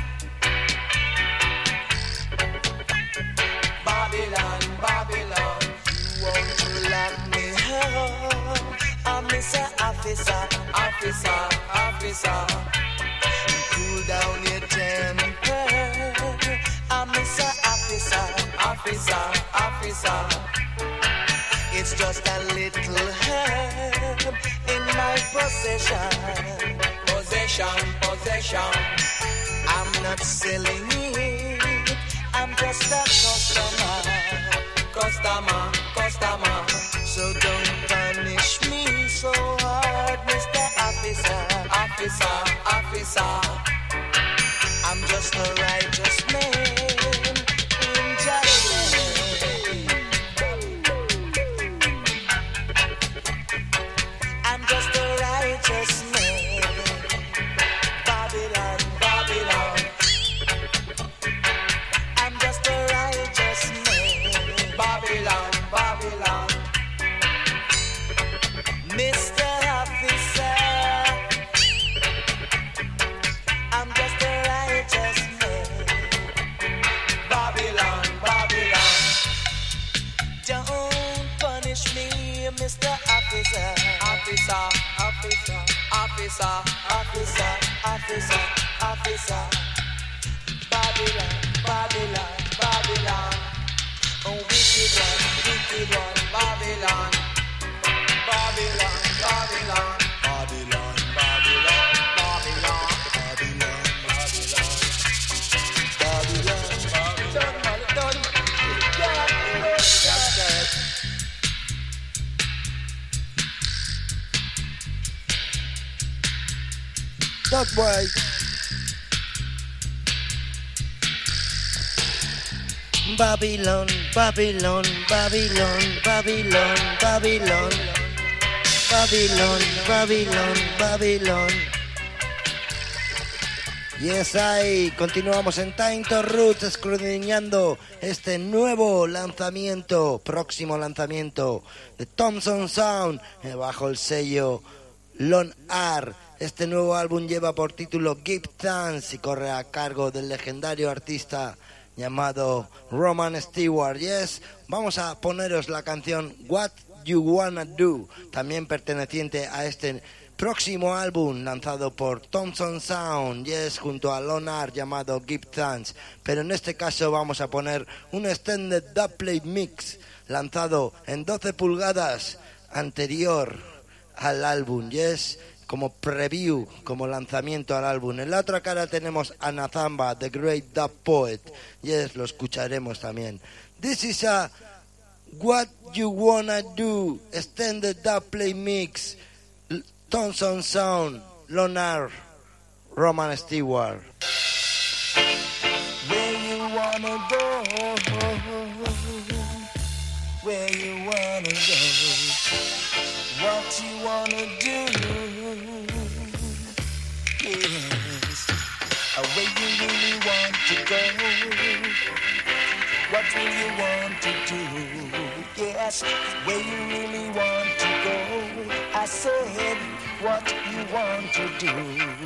Babylon, Babylon. You want to lock me up? I'm Mister Officer, Officer, Officer. Cool down your temper. I'm Mister Officer, Officer, Officer. It's just a little herb in my possession, possession, possession. I'm not selling it. I'm just a customer, customer, customer. So don't punish me so hard, Mister Officer, Officer, Officer. I'm just a righteous man in Jalan. I'm just a righteous man. Babylon, Babylon. I'm just a righteous man. Babylon, Babylon. Mister Officer, I'm just a righteous man. Babylon, Babylon. Don't punish me, Mister Officer. Officer, officer, officer, officer, officer, officer. Babylon, Babylon, Babylon. Oh, wicked one, wicked one, Babylon. Babylon, Babylon, Babylon, Babylon, Babylon, Babylon, Babylon, Babylon, done, done, that's that. Dog boy. Babylon, Babylon, Babylon, Babylon, Babylon, Babylon, Babylon, Babylon. Yes, ahí continuamos en Time to Roots escudriñando este nuevo lanzamiento, próximo lanzamiento de Thompson Sound bajo el sello Lon R. Este nuevo álbum lleva por título Give Thanks y corre a cargo del legendario artista llamado Roman Stewart. Yes, vamos a poneros la canción What You Wanna Do, también perteneciente a este próximo álbum lanzado por Thompson Sound, yes, junto a Lonar, llamado Give Thanks. Pero en este caso vamos a poner un Extended Dubplate Mix lanzado en doce pulgadas anterior al álbum, yes, como preview, como lanzamiento al álbum. En la otra cara tenemos a Nazamba, The Great Dub Poet, yes, lo escucharemos también. This is a What You Wanna Do Extended Dubplate Mix, Thompson Sound, Lonar, Roman Stewart. Where you wanna go, where you wanna go, what you wanna do, yes, where you really want to go, what will you want to do, yes, where you really want to go, I said, what you want to do.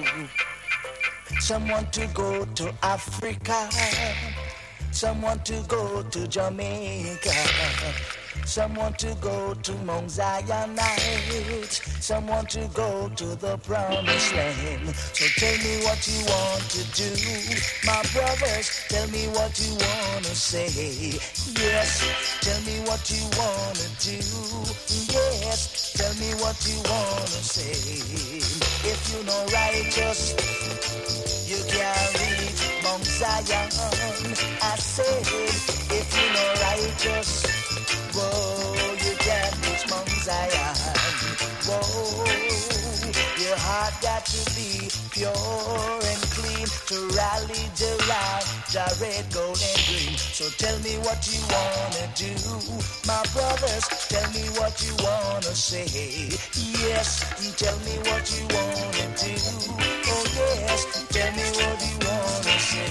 Some want to go to Africa, some want to go to Jamaica, some want to go to Mount Zionites, some want to go to the promised land. So tell me what you want to do, my brothers, tell me what you want to say. Yes, tell me what you want to do. Yes, tell me what you want to say. If you know righteous, you can reach Mount Zion. I said, if you know righteous, whoa, you can reach Mount Zion. Whoa, your heart got to be pure and clean to rally around the red, gold, and green. So tell me what you wanna do, my brothers. Tell me what you wanna say. Yes, tell me what you wanna do. Oh yes, tell me what you wanna say.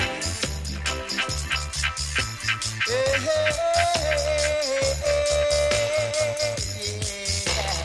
Hey, hey, hey, hey, yeah.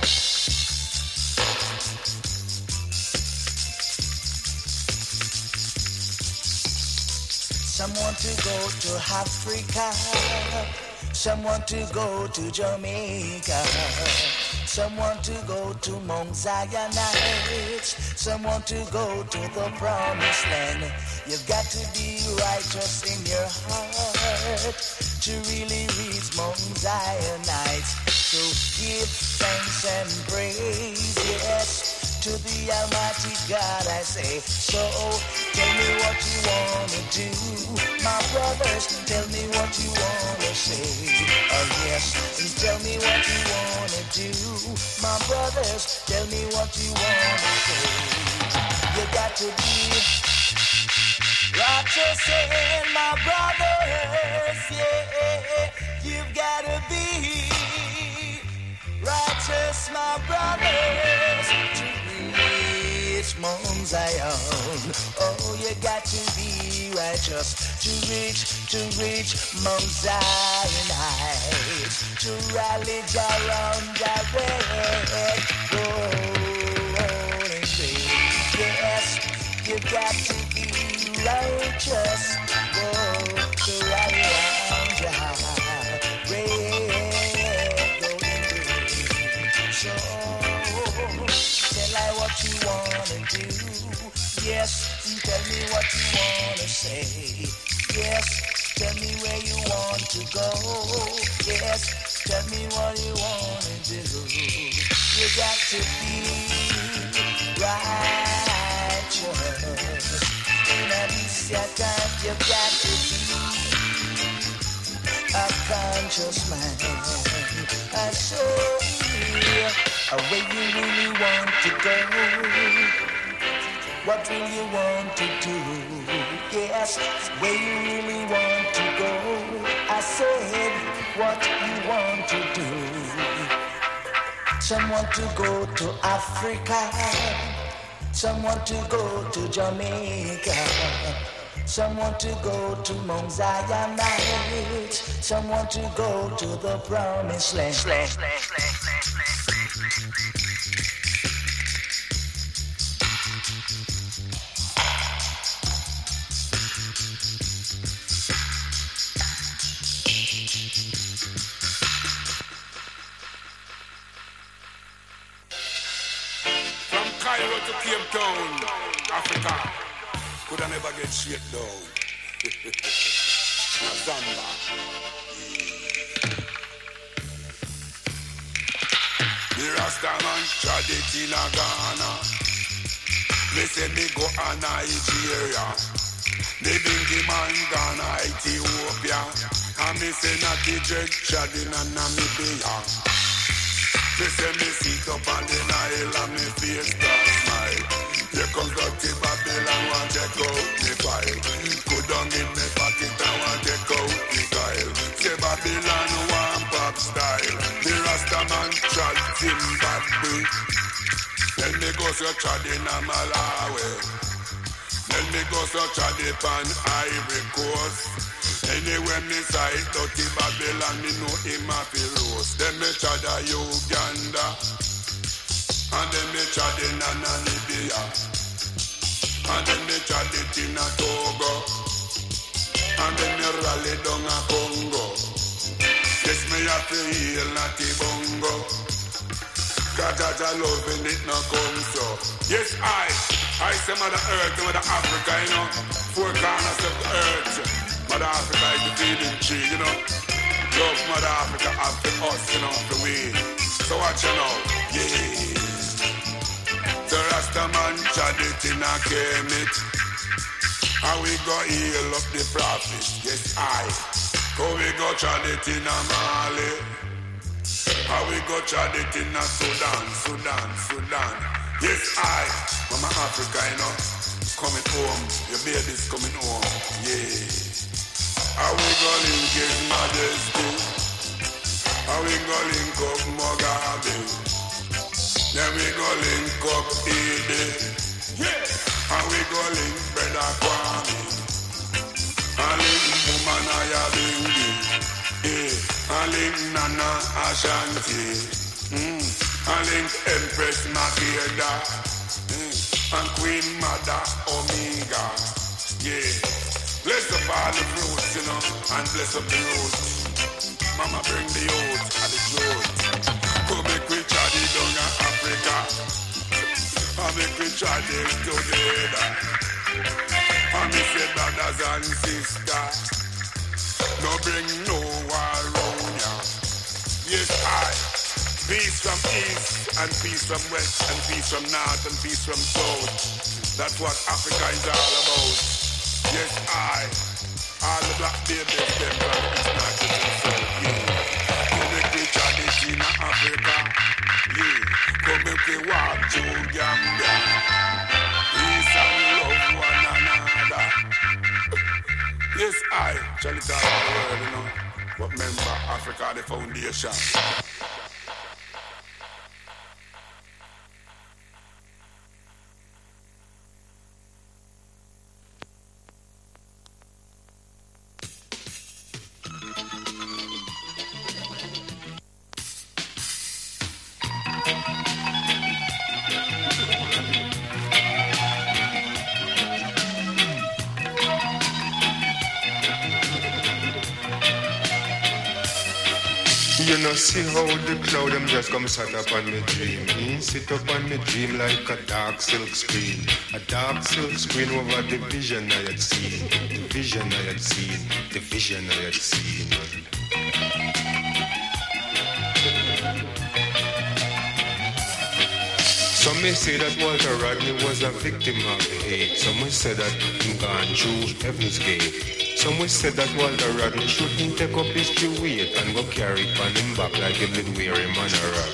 Some want to go to Africa, some want to go to Jamaica, some want to go to Mount Zionites, some want to go to the promised land. You've got to be righteous in your heart to really reach Mount Zionites. So give thanks and praise, yes, to the Almighty God I say. So tell me what you wanna do, my brothers, tell me what you wanna say. Oh yes, and tell me what you wanna do, my brothers, tell me what you wanna say. You got to be righteous in my brothers, yeah, you've gotta be righteous, my brothers, to reach Mount Zion. Oh, you got to be righteous to reach, to reach Mount Zion heights, to rally around the red, golden green. Yes, you got to be righteous, oh, to rally around the so, tell I what you wanna do. Yes, tell me what you wanna say. Yes, tell me where you want to go. Yes, tell me what you wanna do. You got to be righteous. In a decent time, you got to be a conscious man. I show where you really want to go, what will you want to do? Yes, where you really want to go, I said, what you want to do. Some want to go to Africa, some want to go to Jamaica, some want to go to Mount Zionites, some want to go to the promised land. the road to Cape Town, Africa. Could I never get shit down? Zamba. The Rastaman tried it in a Ghana. Me say me go a Nigeria. The Bingy man Ghana, Ethiopia. And me say not the dread tried in a Namibia. Me say me sit up on the Nile and me face that smile. Here comes dirty Babylon, want to take out me file. Go down in me pocket and want to take out me guile. Say Babylon want pop style. The Rastaman tried Zimbabwe. Then me go so tried in a Malawi. Then me go so tried on Ivory Coast. Anyway, me side dirty Babylon, me know him a fi roast. Then me tried a Uganda, and then me tried in a Namibia, and then me tried it in a Togo, and then me rally down a Congo. Yes, me a fi heal natty bongo, 'cause Jaja loving it no come so. Yes, I, I say Mother Earth, Mother Africa, you know, four corners of the earth. Mother Africa is the feeding tree, you know. Love Mother Africa after us, you know, the way. So watch you know, yeah. The Rastaman tried it in a Kemet. And we go heal up the prophet, yes I. Go we go tried it in a Mali. And we go tried it in a Sudan, Sudan, Sudan. Yes I, Mama Africa, you know, coming home. Your baby's coming home, yeah. How we go link His Majesty? How we go link up Mugabe? Then we go link up Idi. Yeah. How we go link Brother Kwame? And link Mumanaya Bingi. Yeah. And link Nana Ashanti. Mm. And link Empress Makeda. Mm. And Queen Mother Omega. Yeah. Bless up all the fruits, you know, and bless up the road. Mama bring the youth and the truth. Come make we try it down in Africa. And make we try it together. And me say brothers and sisters, no bring no war round ya. Yes, I. Peace from east and peace from west and peace from north and peace from south. That's what Africa is all about. Yes, I, all the black babies, them from the east, north, and south, yeah. Come make we tradition in Africa, yeah. Come make we walk through Gambia. Peace and love one another. Yes, I, tell it all the world, you know. But remember, Africa, the foundation. You know, see how the cloud them just come sat up on me dream. Me sit up on me dream like a dark silk screen. A dark silk screen over the vision I had seen. The vision I had seen. The vision I had seen. Some may say that Walter Rodney was a victim of hate. Some may say that he gone through heaven's gate. Some will say that Walter Rodney shouldn't take up his true weight and go carry it on him back like he did wear him on a rock.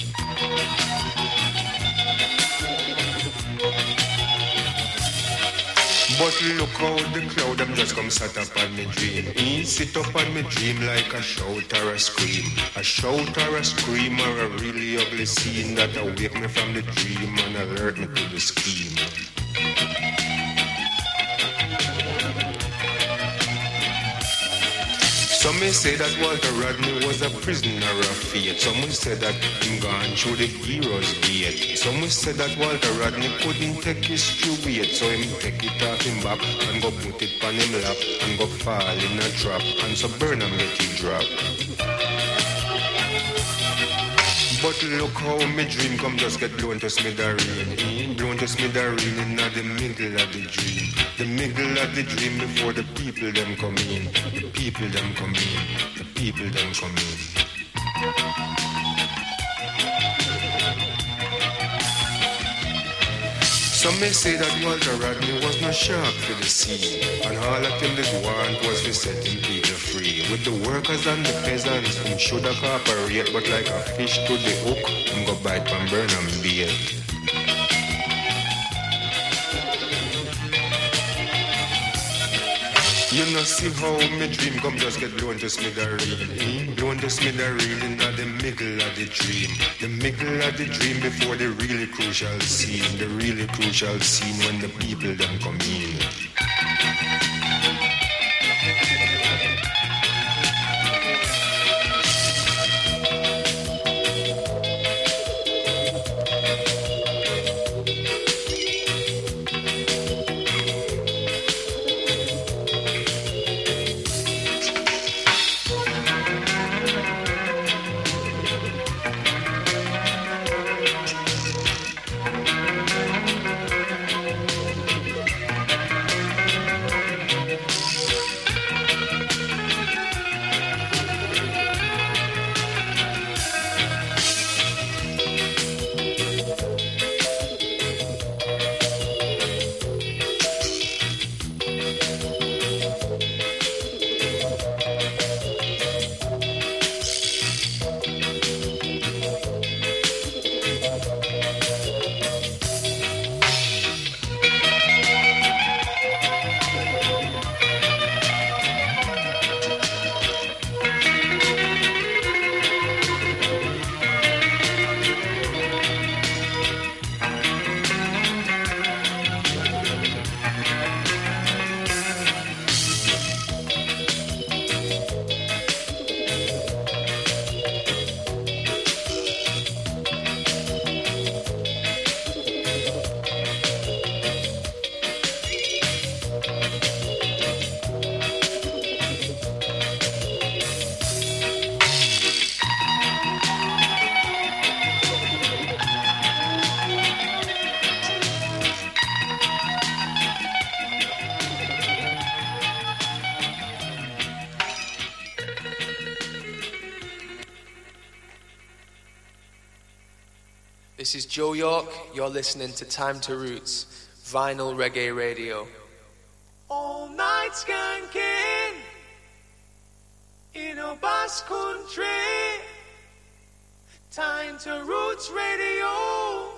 But look how the cloud them just come sat up on me dream. He sit up on me dream like a shout or a scream. A shout or a scream or a really ugly scene that awake me from the dream and alert me to the scheme. Some may say that Walter Rodney was a prisoner of fate. Some will say that him gone through the hero's gate. Some will say that Walter Rodney couldn't take his true weight, so him take it off him back and go put it on him lap and go fall in a trap and so burn and get it drop. But look how my dream come just get blown to smithereens. to smithereen in the middle of the dream. The middle of the dream before the people them come in. The people them come in. The people them come in. Some may say that Walter Rodney was no shark for the sea, and all that him did want was to set him people free. With the workers and the peasants, him shoulda cooperate, but like a fish to the hook, him go bite from Burnham Bay. You know see how me dream come just get blown to smithereen, eh? Blown to smithereen in the middle of the dream. The middle of the dream before the really crucial scene. The really crucial scene when the people them come in. This is Joe York. You're listening to Time to Roots, Vinyl Reggae Radio. All night skanking in a Basque country. Time to Roots Radio.